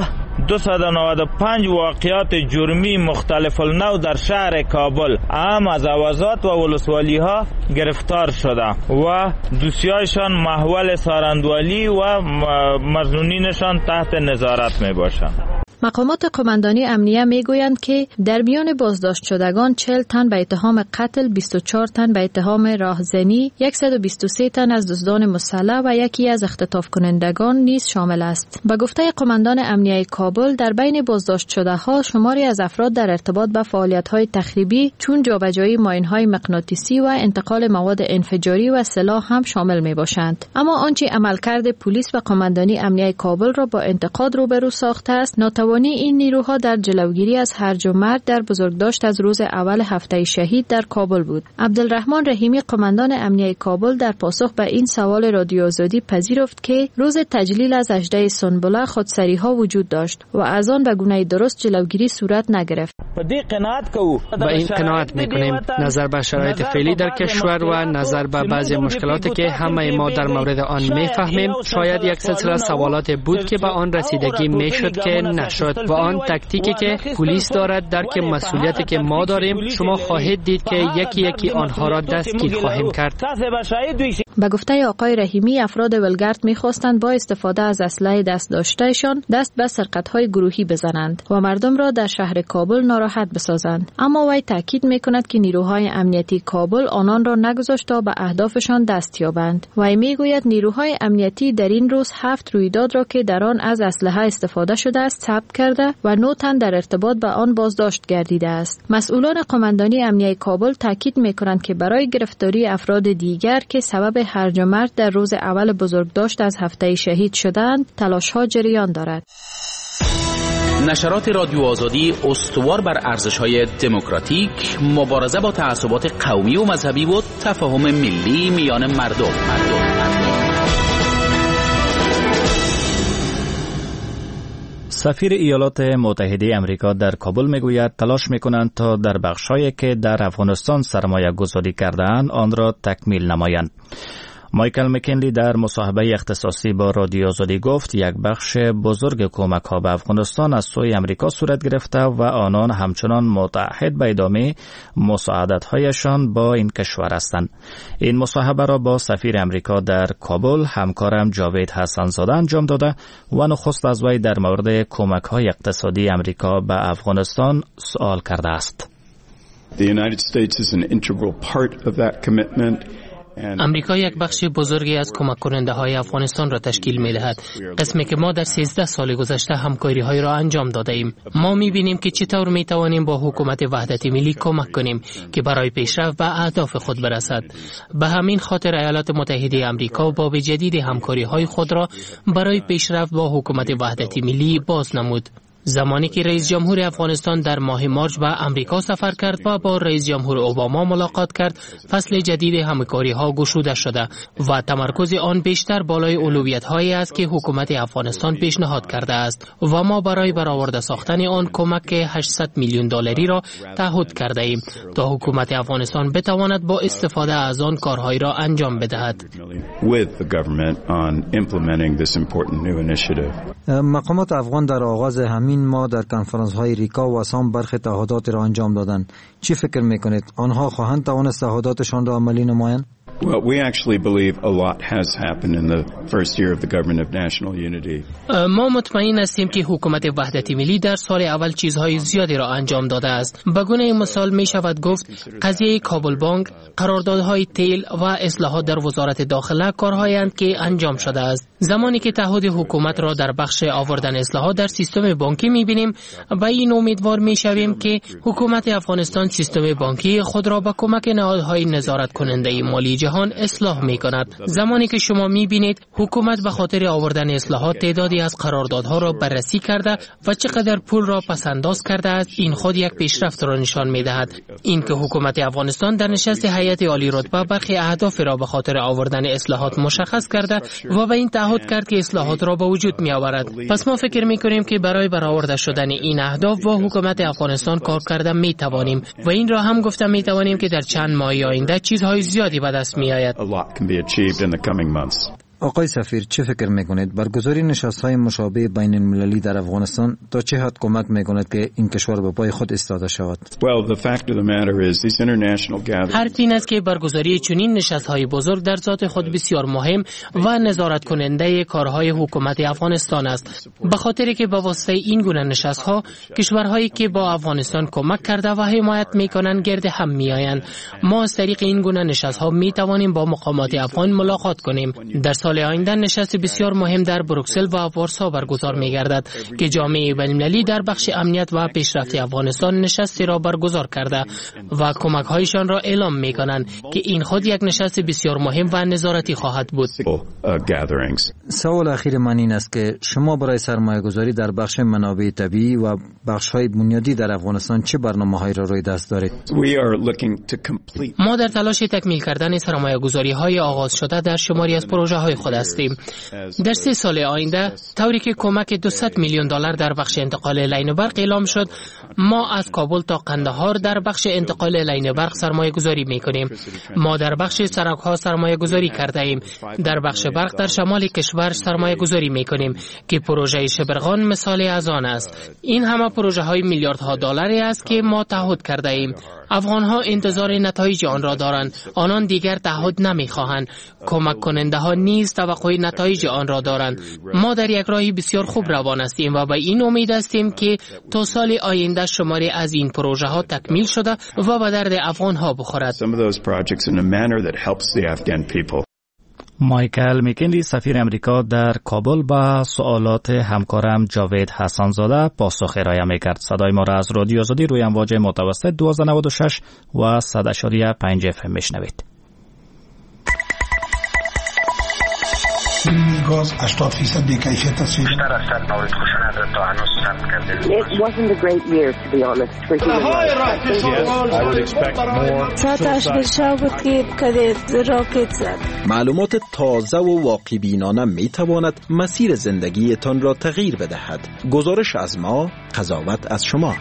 295 واقعات جرمی مختلف النوع در شهر کابل اهم از اوازات و ولسوالی ها گرفتار شده و دوسیایشان محول سارندوالی و مظنونینشان تحت نظارت می باشند. مقامات قماندانی امنیه میگویند که در میان بازداشت شدگان 40 تن به اتهام قتل، 24 تن به اتهام راهزنی، 123 تن از دزدان مسلح و یکی از اختطاف کنندگان نیز شامل است. به گفته قماندان امنیه کابل، در بین بازداشت شده ها شماری از افراد در ارتباط با فعالیت های تخریبی چون جابجایی ماین های مغناطیسی و انتقال مواد انفجاری و سلاح هم شامل می باشند. اما آنچه عملکرد پلیس و قماندانی امنیه کابل را با انتقاد روبرو ساخته است، ناتوانی این نیروها در جلوگیری از هرج و مرج در بزرگداشت از روز اول هفته شهید در کابل بود. عبدالرحمن رحیمی قماندان امنیه کابل در پاسخ به این سوال رادیو آزادی پذیرفت که روز تجلیل از اژده سنبله خودسری ها وجود داشت و از آن به گونه درست جلوگیری صورت نگرفت. با این قناعت میکنیم نظر به شرایط فعلی در کشور و نظر به بعضی مشکلاتی که همه ما در مورد آن میفهمیم، شاید یک سلسله سوالات بود که به آن رسیدگی میشد که نشد و آن تاکتیکی که پلیس دارد درک مسئولیتی که ما داریم، شما خواهید دید که یکی یکی آنها را دستگیر خواهیم کرد. به گفته آقای رحیمی، افراد ولگرد میخواستند با استفاده از اسلحه دست داشتهشان دست به سرقت‌های گروهی بزنند و مردم را در شهر کابل ناراحت بسازند. اما وی تاکید میکند که نیروهای امنیتی کابل آنان را نگذاشت تا به اهدافشان دست یابند. وی میگوید نیروهای امنیتی در این روز 7 رویداد را که در آن از اسلحه استفاده شده است ثبت کرده و 9 تن در ارتباط با آن بازداشت گردیده است. مسئولان قماندانی امنیه کابل تاکید میکنند که برای گرفتاری افراد دیگر که سبب هرج و مرج در روز اول بزرگداشت از هفته شهید شدند تلاش‌ها جریان دارد. نشرات رادیو آزادی استوار بر ارزش‌های دموکراتیک، مبارزه با تعصبات قومی و مذهبی و تفاهم ملی میان مردم. سفیر ایالات متحده امریکا در کابل میگوید تلاش میکنند تا در بخش‌هایی که در افغانستان سرمایه گذاری کرده‌اند آن را تکمیل نمایند. مایکل مکنلی در مصاحبه اختصاصی با رادیو آزادی گفت یک بخش بزرگ کمک‌ها به افغانستان از سوی امریکا صورت گرفته و آنان همچنان متعهد به ادامه مساعدت‌هایشان با این کشور هستند. این مصاحبه را با سفیر امریکا در کابل همکارم جاوید حسن‌زاده انجام داده و نخست از وی در مورد کمک‌های اقتصادی امریکا به افغانستان سوال کرده است. The United States is an integral part of that commitment. امریکا یک بخش بزرگی از کمک کننده های افغانستان را تشکیل می دهد. قسمی که ما در 13 سال گذشته همکاری های را انجام داده ایم. ما می بینیم که چطور می توانیم با حکومت وحدت ملی کمک کنیم که برای پیشرفت به اهداف خود برسد. به همین خاطر ایالات متحده امریکا باب جدید همکاری های خود را برای پیشرفت با حکومت وحدت ملی باز نمود. زمانی که رئیس جمهور افغانستان در ماه مارچ به امریکا سفر کرد و با رئیس جمهور اوباما ملاقات کرد، فصل جدید همکاری ها گشوده شده و تمرکز آن بیشتر بالای اولویت هایی است که حکومت افغانستان پیشنهاد کرده است و ما برای برآورده ساختن آن کمک 800 میلیون دلاری را تعهد کرده ایم تا حکومت افغانستان بتواند با استفاده از آن کارهای را انجام بدهد. مقامات افغان در آغاز همین ما در کنفرانس های ریکا و آسام برخی تعهدات را انجام دادند. چی فکر میکنید؟ آنها خواهند توانست تعهداتشان را عملی نمایند؟ Well, we actually believe a lot has happened in the first year of the government of national unity. ما مطمئن هستیم که حکومت وحدت ملی در سال اول چیزهای زیادی را انجام داده است. به گونه مثال می شود گفت قضیه کابل بانک، قراردادهای تیل و اصلاحات در وزارت داخله کارهایند که انجام شده است. زمانی که تعهد حکومت را در بخش آوردن اصلاحات در سیستم بانکی می بینیم، به این امیدوار می شویم که حکومت افغانستان سیستم بانکی خود را با کمک نهادهای نظارت کننده مالی جهان اصلاح می کند. زمانی که شما می بینید حکومت به خاطر آوردن اصلاحات تعدادی از قراردادها را بررسی کرده و چقدر پول را پسنداز کرده است، این خود یک پیشرفت را نشان می دهد. این که حکومت افغانستان در نشست هیئت عالی رتبه برخی اهداف را به خاطر آوردن اصلاحات مشخص کرده و به این تعهد کرد که اصلاحات را به وجود می آورد. پس ما فکر می کنیم که برای برآورده شدن این اهداف با حکومت افغانستان کار کرده می توانیم و این را هم گفتم می توانیم که در چند ماه آینده چیزهای زیادی به دست می آید. آقای سفیر، چه فکر میکنید برگزاری نشست‌های مشابه بین المللی در افغانستان تا چه حد کمک میکند که این کشور به پای خود ایستاده شود؟ حرف این است که برگزاری چنین نشست‌های بزرگ در ذات خود بسیار مهم و نظارت کننده کارهای حکومت افغانستان است، به خاطری که با واسطه این گونه نشست‌ها کشورهایی که با افغانستان کمک کرده و حمایت میکنند گرد هم میآیند. ما از طریق این گونه نشست‌ها میتوانیم با مقامات افغان ملاقات کنیم. در سال آینده نشست بسیار مهم در بروکسل و وارسا برگزار می‌گردد که جامعه بین‌المللی در بخش امنیت و پیشرفت افغانستان نشستی را برگزار کرده و کمک‌هایشان را اعلام می‌کنند که این خود یک نشست بسیار مهم و نظارتی خواهد بود. سوال اخیر من این است که شما برای سرمایه‌گذاری در بخش منابع طبیعی و بخش‌های بنیادی در افغانستان چه برنامه‌هایی را روی دست دارید؟ ما در تلاش تکمیل کردن سرمایه‌گذاری‌های آغاز شده در شماری از پروژه‌های خود هستیم. در 3 سال آینده طوری که کمک $200 میلیون در بخش انتقال لین برق اعلام شد، ما از کابل تا قندهار در بخش انتقال لین برق سرمایه گذاری می کنیم. ما در بخش سرک ها سرمایه گذاری کرده ایم. در بخش برق در شمال کشور سرمایه گذاری می کنیم که پروژه شبرغان مثال از آن است. این همه پروژه های میلیاردها دلاری است که ما تعهد کرده ایم. افغان ها انتظار نتایج آن را دارند. آنان دیگر تعهد نمی خواهند. کمک کننده ها نیز توقع نتایج آن را دارند. ما در یک راهی بسیار خوب روان هستیم و به این امید هستیم که تا سال آینده شماری از این پروژه ها تکمیل شده و به درد افغان ها بخورد. مایکل میکنی، سفیر امریکا در کابل، با سوالات همکارم جاوید حسن‌زاده پاسخ ارائه میکرد. صدای ما را از رادیو آزادی روی امواج متوسط 1296 و 100.5 FM میشنوید. گاز 80% بی‌کیفیت است. بیشتر از 100 مورد خشونت تا هنوز ثبت کرده. It wasn't a great year to be honest for human rights. ساعتش شب بود که راکت زد. معلومات تازه و واقع بینانه می تواند مسیر زندگیتان را تغییر بدهد. گزارش از ما، قضاوت از شما.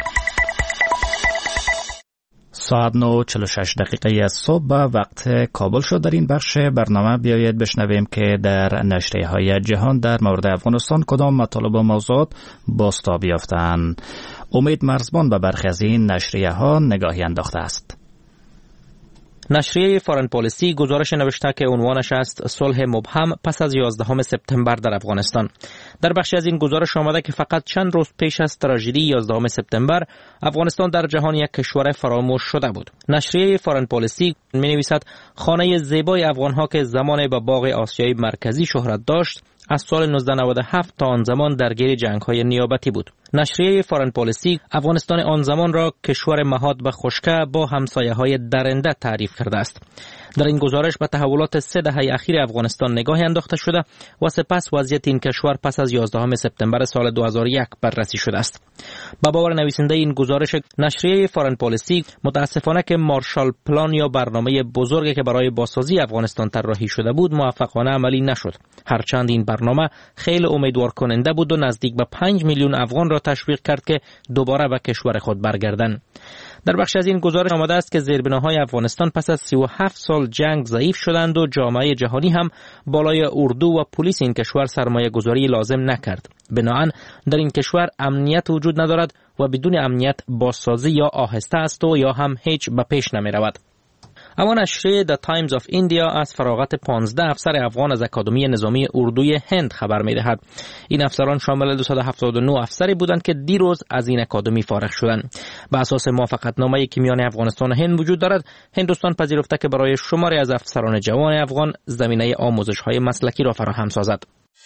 ساعت 9:46 از صبح وقت کابل شد. در این بخش برنامه بیایید بشنویم که در نشریه‌های جهان در مورد افغانستان کدام مطالب و موضوعات بازتاب یافتند. امید مرزبان به برخی از این نشریه‌ها نگاهی انداخته است. نشریه فارن پالیسی گزارش نوشته که عنوانش است صلح مبهم پس از 11 سپتامبر در افغانستان. در بخشی از این گزارش آمده که فقط چند روز پیش از تراژدی 11 سپتامبر افغانستان در جهان یک کشور فراموش شده بود. نشریه فارن پالیسی می‌نویسد خانه زیبای افغان‌ها که زمان به باغ آسیای مرکزی شهرت داشت از سال 1997 تا آن زمان درگیر جنگ‌های نیابتی بود. نشریه فارن پالیسی افغانستان آن زمان را کشور مهاد و خشکه با همسایه‌های درنده تعریف کرده است. در این گزارش به تحولات 3 دهه اخیر افغانستان نگاهی انداخته شده و سپس وضعیت این کشور پس از 11 سپتامبر سال 2001 بررسی شده است. با باور نویسنده این گزارش نشریه فارن پالیسی متاسفانه که مارشال پلان یا برنامه بزرگی که برای بازسازی افغانستان طراحی شده بود موفقانه عملی نشد. هرچند این برنامه خیلی امیدوار کننده بود و نزدیک به 5 میلیون افغان را تشویق کرد که دوباره به کشور خود برگردند. در بخش از این گزارش آمده است که زیربناهای افغانستان پس از 37 سال جنگ ضعیف شدند و جامعه جهانی هم بالای اردو و پلیس این کشور سرمایه گذاری لازم نکرد. بنابراین در این کشور امنیت وجود ندارد و بدون امنیت بازسازی یا آهسته است و یا هم هیچ به پیش نمی رود. اما نشریه The Times of India از فراغت 15 افسر افغان از اکادمی نظامی اردوی هند خبر می‌دهد. این افسران شامل 279 افسری بودند که دیروز از این اکادمی فارغ شدند. به اساس موافقتنامه‌ای که میان افغانستان و هند وجود دارد، هندوستان پذیرفته که برای شماری از افسران جوان افغان زمینه آموزش‌های مسلکی را فراهم سازد.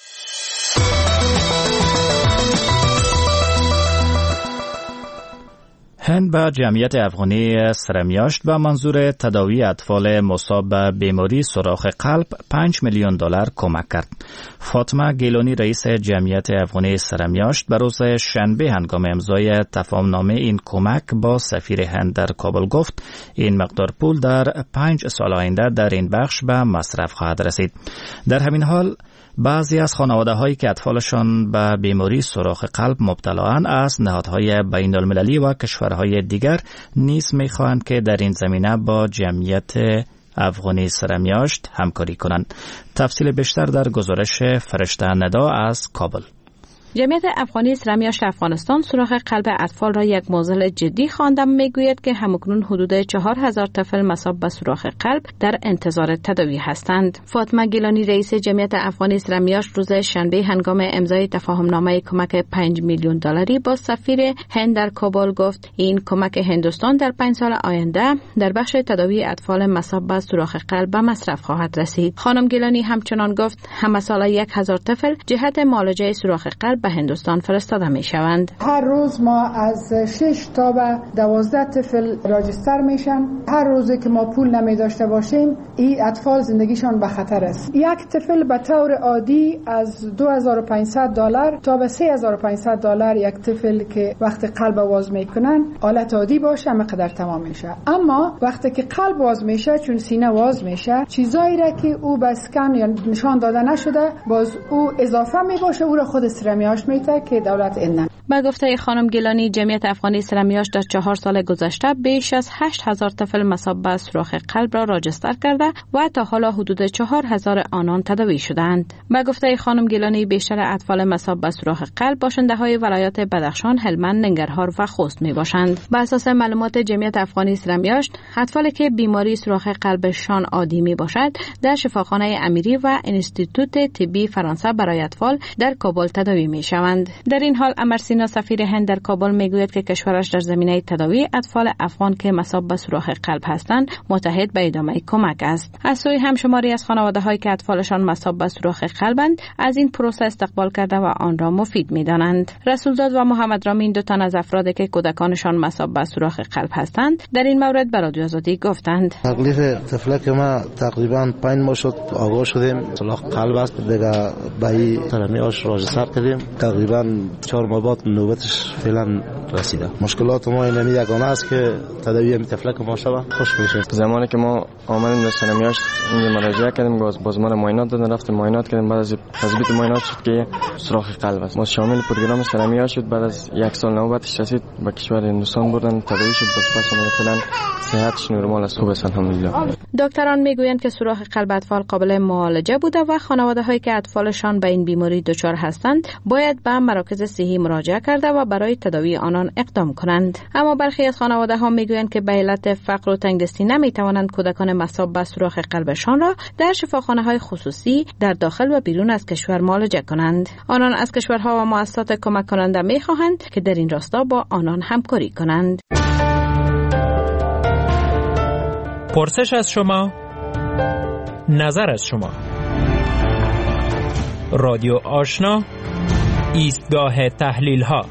هند به جمعیت افغانی سرمیاشت به منظور تداوی اطفال مصاب به بیماری سوراخ قلب $5 میلیون کمک کرد. فاطمه گیلانی رئیس جمعیت افغانی سرمیاشت به روز شنبه هنگام امضای تفاهمنامه این کمک با سفیر هند در کابل گفت این مقدار پول در 5 سال آینده در این بخش به مصرف خواهد رسید. در همین حال بعضی از خانواده‌هایی که اطفالشان به بیماری سوراخ قلب مبتلااند از نهادهای بین المللی و کشورهای دیگر نیز می‌خواهند که در این زمینه با جمعیت افغانی سرمیاشت همکاری کنند. تفصیل بیشتر در گزارش فرشته ندا از کابل. جمعیت افغانی سرمیاشت افغانستان سوراخ قلب اطفال را یک معضل جدی خوانده میگوید که همکنون حدود 4000 طفل مصاب به سوراخ قلب در انتظار تداوی هستند. فاطمه گیلانی رئیس جمعیت افغانی سرمیاشت روز شنبه هنگام امضای تفاهمنامه کمک 5 میلیون دلاری با سفیر هند در کابل گفت این کمک هندوستان در 5 سال آینده در بخش تداوی اطفال مصاب به سوراخ قلب به مصرف خواهد رسید. خانم گیلانی همچنان گفت همه سال 1000 طفل جهت معالجه سوراخ قلب به هندوستان فرستاده می شوند. هر روز ما از 6 تا به 12 طفل راجستر میشن. هر روزی که ما پول نمی داشته باشیم این اطفال زندگیشان به خطر است. یک طفل به طور عادی از $2500 تا به $3500 یک طفل که وقتی قلب واز میکنن حالت عادی باشه مقدار تمام میشه. اما وقتی که قلب واز میشه چون سینه واز میشه چیزایی را که او به اسکن یا نشان داده نشده باز او اضافه می باشه او را خود سرمیاشت میته که دولت اینه. با گفته خانم گیلانی جمعیت افغانی سرمیاشت در 4 سال گذشته بیش از 8000 طفل مصاب به سوراخ قلب را راجستر کرده و تا حالا حدود 4000 آنان تداوی شدند. با گفته خانم گیلانی بیشتر اطفال مصاب به سوراخ قلب باشنده های ولایات بدخشان، هلمند، ننگرهار و خوست می باشند. بر اساس معلومات جمعیت افغانی سرمیاشت اطفالی که بیماری سوراخ قلبشان عادی می باشد در شفاخانه امیری و انستیتوت طبی فرانسه برای اطفال در کابل تداوی می شوند. در این حال امرسینا سفیر هند در کابل میگوید که کشورش در زمینه تداوی اطفال افغان که مصاب به سوراخ قلب هستند متحد به ادامه کمک است. از سوی همشماری از خانواده‌هایی که اطفالشان مصاب به سوراخ قلبند از این پروسه استقبال کرده و آن را مفید می‌دانند. رسولزاد و محمد رامین دو تن از افرادی که کودکانشان مصاب به سوراخ قلب هستند در این مورد به رادیو آزادی گفتند. تکلیف طفلک ما تقریبا 5 ماه شد آغاز شدیم. سوراخ قلب است دیگه بایی سرمیاش راجستر کردیم. تقریبا 4 ماه بعد نوبتش فعلا رسیده. مشکلات ما اینمی یگانه است که تداوی طفلک ما شبه خوش میشه. زمانی که ما آمدیم در سرمیاشت اینجا مراجعه کردیم باز ما معاینات دادن رفتیم معاینات کردیم بعد از تثبیت معاینات شد که سوراخ قلب است. ما شامل پروگرام سرمیاشت شد بعد از 1 سال نوبتش رسید به کشور هندوستان بردن تداوی شد بس فعلا صحتش نرمال است خوب است الحمدلله. دکتران میگویند که سوراخ قلب اطفال قابل معالجه بوده و خانواده‌هایی که اطفالشان به این بیماری دچار هستند باید به مراکز صحی مراجعه کرده و برای تداوی آنان اقدام کنند. اما برخی از خانواده‌ها میگویند که به علت فقر و تنگدستی نمیتوانند کودکان مصاب به سوراخ قلبشان را در شفاخانه‌های خصوصی در داخل و بیرون از کشور معالجه کنند. آنان از کشورها و مؤسسات کمک کننده میخواهند که در این راستا با آنان همکاری کنند. پرسش از شما، نظر از شما. رادیو آشنا، ایستگاه تحلیل ها.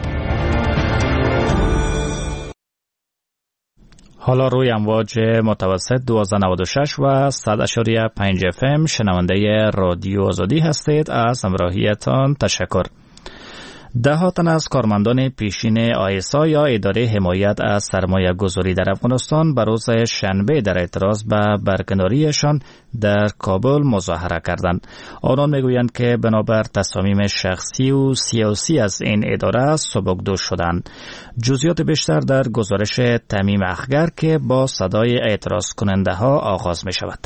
حالا روی امواج متوسط 1296 و 100.5 FM شنونده رادیو آزادی هستید. از همراهیتان تشکر. 10 تن از کارمندان پیشین آیسا یا اداره حمایت از سرمایه گذاری در افغانستان به روز شنبه در اعتراض به برکناریشان در کابل مظاهره کردند. آنان میگویند که بنابر تصامیم شخصی و سیاسی از این اداره سبکدوش شدند. جزئیات بیشتر در گزارش تمیم اخگر که با صدای اعتراض کننده ها آغاز می شود.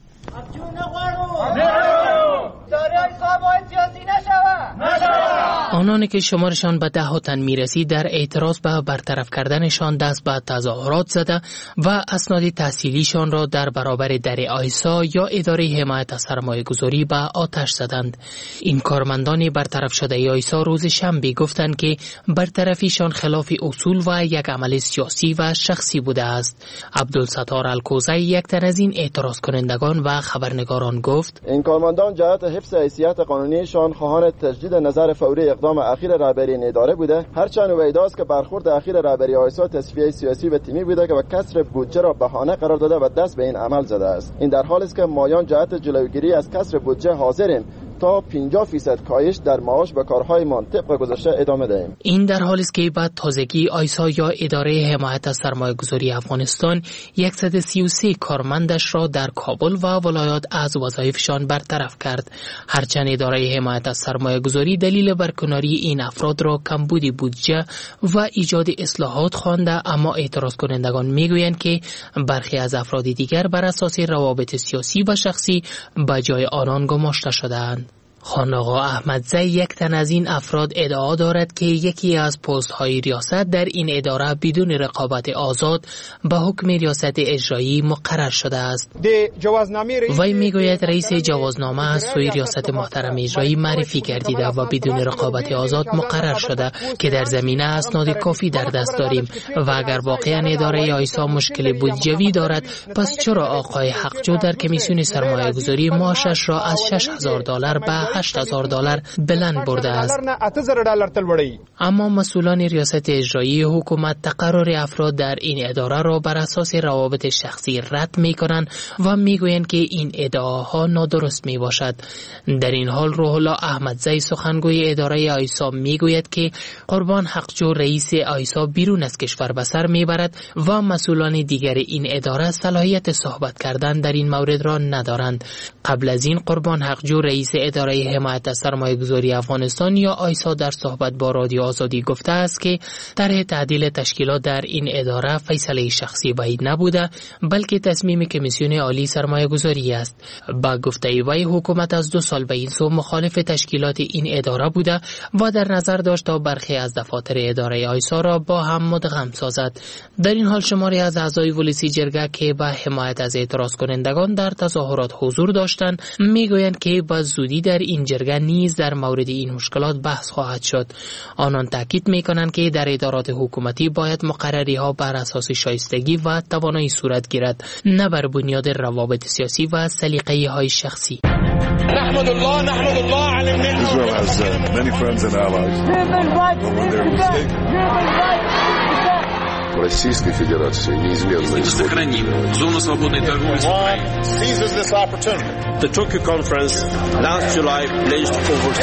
آنانی که شمارشان به 10 تن میرسید در اعتراض به برطرف کردنشان دست به تظاهرات زده و اسناد تحصیلیشان را در برابر در آیسا یا اداره حمایت از سرمایه گذاری به آتش زدند. این کارمندان برطرف شده آیسا روز شنبه گفتند که برطرفیشان خلاف اصول و یک عمل سیاسی و شخصی بوده است. عبدالستار الکوزی یک تن از این اعتراض کنندگان و خبرنگاران گفت این کارمندان جهت حفظ حیثیت قانونیشان خواهان تجدید نظر فوری اقدام اخیر رهبری این اداره بوده. هرچند ویداست که برخورد اخیر رهبری آیسا تصفیه سیاسی و تیمی بوده که با کسر بودجه را بهانه قرار داده و دست به این عمل زده است. این در حالی است که مایان جهت جلوگیری از کسر بودجه حاضریم تا 50% کاهش در معاش و کارهایمان طبق گذشته ادامه دهیم. این در حالی است که بعد تازگی آیسا یا اداره حمایت از سرمایه‌گذاری افغانستان 133 کارمندش را در کابل و ولایات از وظایفشان برطرف کرد. هرچند اداره حمایت از سرمایه‌گذاری دلیل برکناری این افراد را کمبود بودجه و ایجاد اصلاحات خوانده، اما اعتراض کنندگان میگویند که برخی از افراد دیگر بر اساس روابط سیاسی و شخصی به جای آنان گماشته شده‌اند. خان آقا احمدزی یک تن از این افراد ادعا دارد که یکی از پست های ریاست در این اداره بدون رقابت آزاد به حکم ریاست اجرایی مقرر شده است. وی میگوید رئیس جوازنامه از سوی ریاست محترم اجرایی معرفی گردیده و بدون رقابت آزاد مقرر شده که در زمینه اسناد کافی در دست داریم و اگر واقعا اداره آیسا مشکل بودجوی دارد، پس چرا آقای حقجو در کمیسیون سرمایه‌گذاری معاشش را از $6,000 به $8,000 بلند برده است؟ اما مسئولان ریاست اجرایی حکومت تقرر افراد در این اداره را بر اساس روابط شخصی رد می کنند و می گویند که این ادعاها نادرست می باشد. در این حال روح الله احمدزی سخنگوی اداره آیسا می گوید که قربان حقجو رئیس آیسا بیرون از کشور به سر می برد و مسئولان دیگر این اداره صلاحیت صحبت کردن در این مورد را ندارند. قبل از این قربان حقجو رئیس اداره حمایت از سرمایه‌گذاری افغانستان یا آیسا در صحبت با رادیو آزادی گفته است که طرح تعدیل تشکیلات در این اداره فیصله شخصی وی نبوده، بلکه تصمیم کمیسیون عالی سرمایه‌گذاری است. با گفته وی حکومت از 2 سال به این سو مخالف تشکیلات این اداره بوده و در نظر داشت تا برخی از دفاتر اداره آیسا را با هم مدغم سازد. در این حال شماری از اعضای ولسی جرگه که به حمایت از اعتراض کنندگان در تظاهرات حضور داشتند میگویند که با زودی در این جرگه نیز در مورد این مشکلات بحث خواهد شد. آنان تاکید میکنند که در ادارات حکومتی باید مقرری ها بر اساس شایستگی و توانایی صورت گیرد، نه بر بنیاد روابط سیاسی و سلیقه های شخصی. نحمد الله على Israel has many friends and allies. Российской Федерации неизменно сохраним зону свободной торговли с Украиной. Seizes this opportunity. The Tokyo conference last July pledged over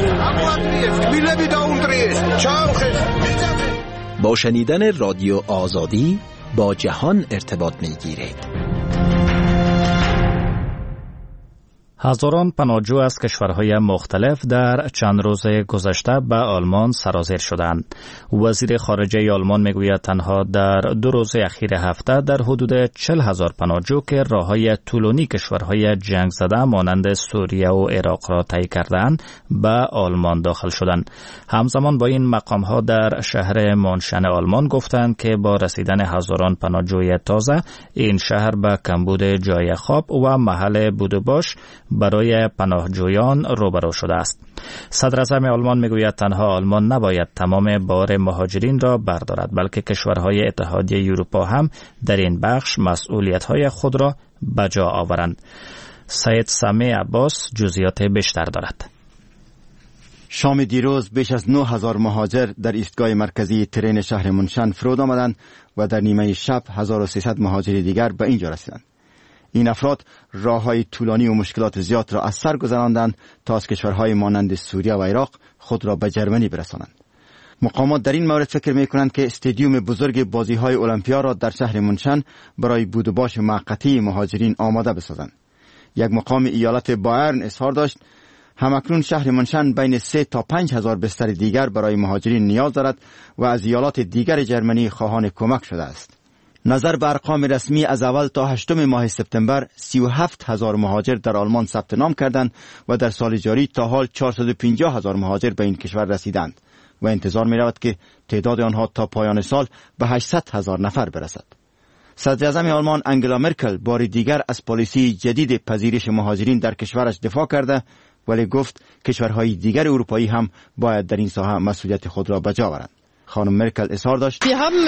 16 با شنیدن رادیو آزادی با جهان ارتباط می‌گیرید. هزاران پناهجو از کشورهای مختلف در چند روز گذشته به آلمان سرازیر شدند. وزیر خارجه آلمان میگوید تنها در 2 روز اخیر هفته در حدود 40,000 پناهجو که راههای طولانی کشورهای جنگ زده مانند سوریه و عراق را طی کردند به آلمان داخل شدند. همزمان با این مقامها در شهر مونشن آلمان گفتند که با رسیدن هزاران پناهجوی تازه این شهر به کمبود جای خواب و محل بود و باش برای پناهجویان روبرو شده است. صدر اعظم آلمان میگوید تنها آلمان نباید تمام بار مهاجرین را بردارد، بلکه کشورهای اتحادیه اروپا هم در این بخش مسئولیت‌های خود را به جا آورند. سید سمی عباس جزئیات بیشتر دارد. شام دیروز بیش از 9,000 مهاجر در ایستگاه مرکزی ترین شهر منشن فرود آمدند و در نیمه شب 1300 مهاجر دیگر به اینجا رسیدند. این افراد راههای طولانی و مشکلات زیاد را از سر گذراندند تا از کشورهای مانند سوریه و عراق خود را به جرمنی برسانند. مقامات در این مورد فکر می‌کنند که استادیوم بزرگ بازی‌های المپیا را در شهر منشن برای بود و باش موقتی مهاجرین آماده بسازند. یک مقام ایالت بایرن اظهار داشت همکنون شهر منشن بین 3 تا 5,000 بستر دیگر برای مهاجرین نیاز دارد و از ایالات دیگر جرمنی خواهان کمک شده است. نظر به ارقام رسمی از اول تا 8 ماه سپتامبر 37,000 مهاجر در آلمان ثبت نام کردند و در سال جاری تا حال 450,000 مهاجر به این کشور رسیدند و انتظار می رود که تعداد آنها تا پایان سال به 800,000 نفر برسد. صدر اعظم آلمان انگلا مرکل بار دیگر از پالیسی جدید پذیرش مهاجرین در کشورش دفاع کرده، ولی گفت کشورهای دیگر اروپایی هم باید در این ساحه مسئولیت خود را به جا آورند. خانم مرکل اظهار داشت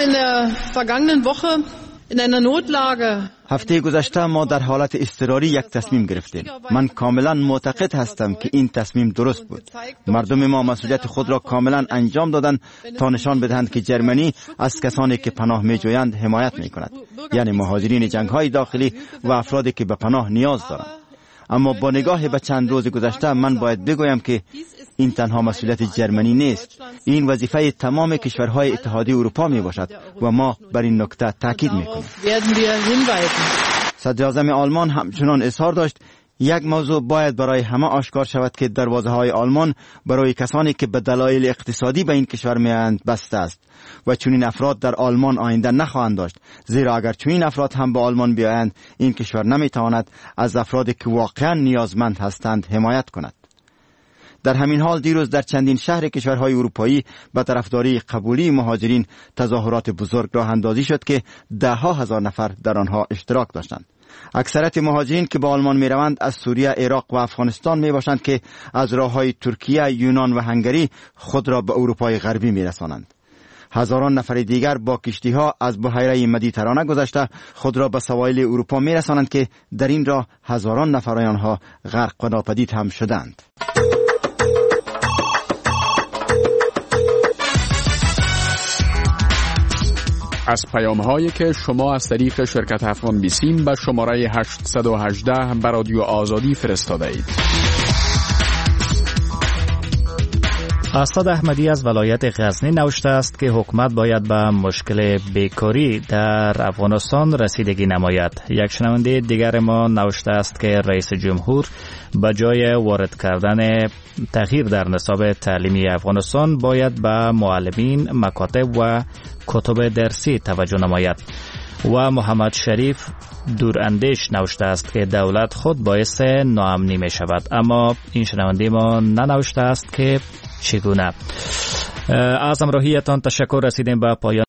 هفته گذشته ما در حالت اضطراری یک تصمیم گرفتیم. من کاملا معتقد هستم که این تصمیم درست بود. مردم ما مسئولیت خود را کاملا انجام دادند تا نشان بدهند که جرمنی از کسانی که پناه می‌جویند حمایت می‌کند، یعنی مهاجرین جنگ‌های داخلی و افرادی که به پناه نیاز دارند. اما با نگاه به چند روز گذشته من باید بگویم که این تنها مسئولیت جرمنی نیست. این وظیفه تمام کشورهای اتحادیه اروپا می باشد و ما بر این نکته تاکید می کنیم. صدر اعظم آلمان همچنان اظهار داشت یک موضوع باید برای همه آشکار شود که دروازه های آلمان برای کسانی که به دلایل اقتصادی به این کشور میآیند بسته است و چنین افراد در آلمان آینده نخواهند داشت، زیرا اگر چنین افراد هم به آلمان بیایند این کشور نمیتواند از افرادی که واقعا نیازمند هستند حمایت کند. در همین حال دیروز در چندین شهر کشورهای اروپایی به طرفداری قبولی مهاجرین تظاهرات بزرگ راه اندازی شد که ده ها هزار نفر در آنها اشتراک داشتند. اکثریت مهاجرین که به آلمان می روند از سوریه، عراق و افغانستان می باشند که از راههای ترکیه، یونان و هنگری خود را به اروپای غربی می رسانند. هزاران نفر دیگر با کشتی ها از بحیره مدیترانه گذشته خود را به سواحل اروپا می رسانند که در این راه هزاران نفر آنها غرق و ناپدید هم شدند. از پیام‌هایی که شما از طریق شرکت افغان بیسیم به شماره 818 به رادیو آزادی فرستاده اید. اسد احمدی از ولایت غزنی نوشته است که حکومت باید به مشکل بیکاری در افغانستان رسیدگی نماید. یک شنونده دیگر ما نوشته است که رئیس جمهور به جای وارد کردن تغییر در نصاب تعلیمی افغانستان باید به معلمین، مکاتب و کتب درسی توجه نماید. و محمد شریف دوراندیش نوشته است که دولت خود باعث ناامنی می شود، اما این شنونده ما ننوشته است که چگونه. از همراهیتان تشکر. رسیدیم به پایان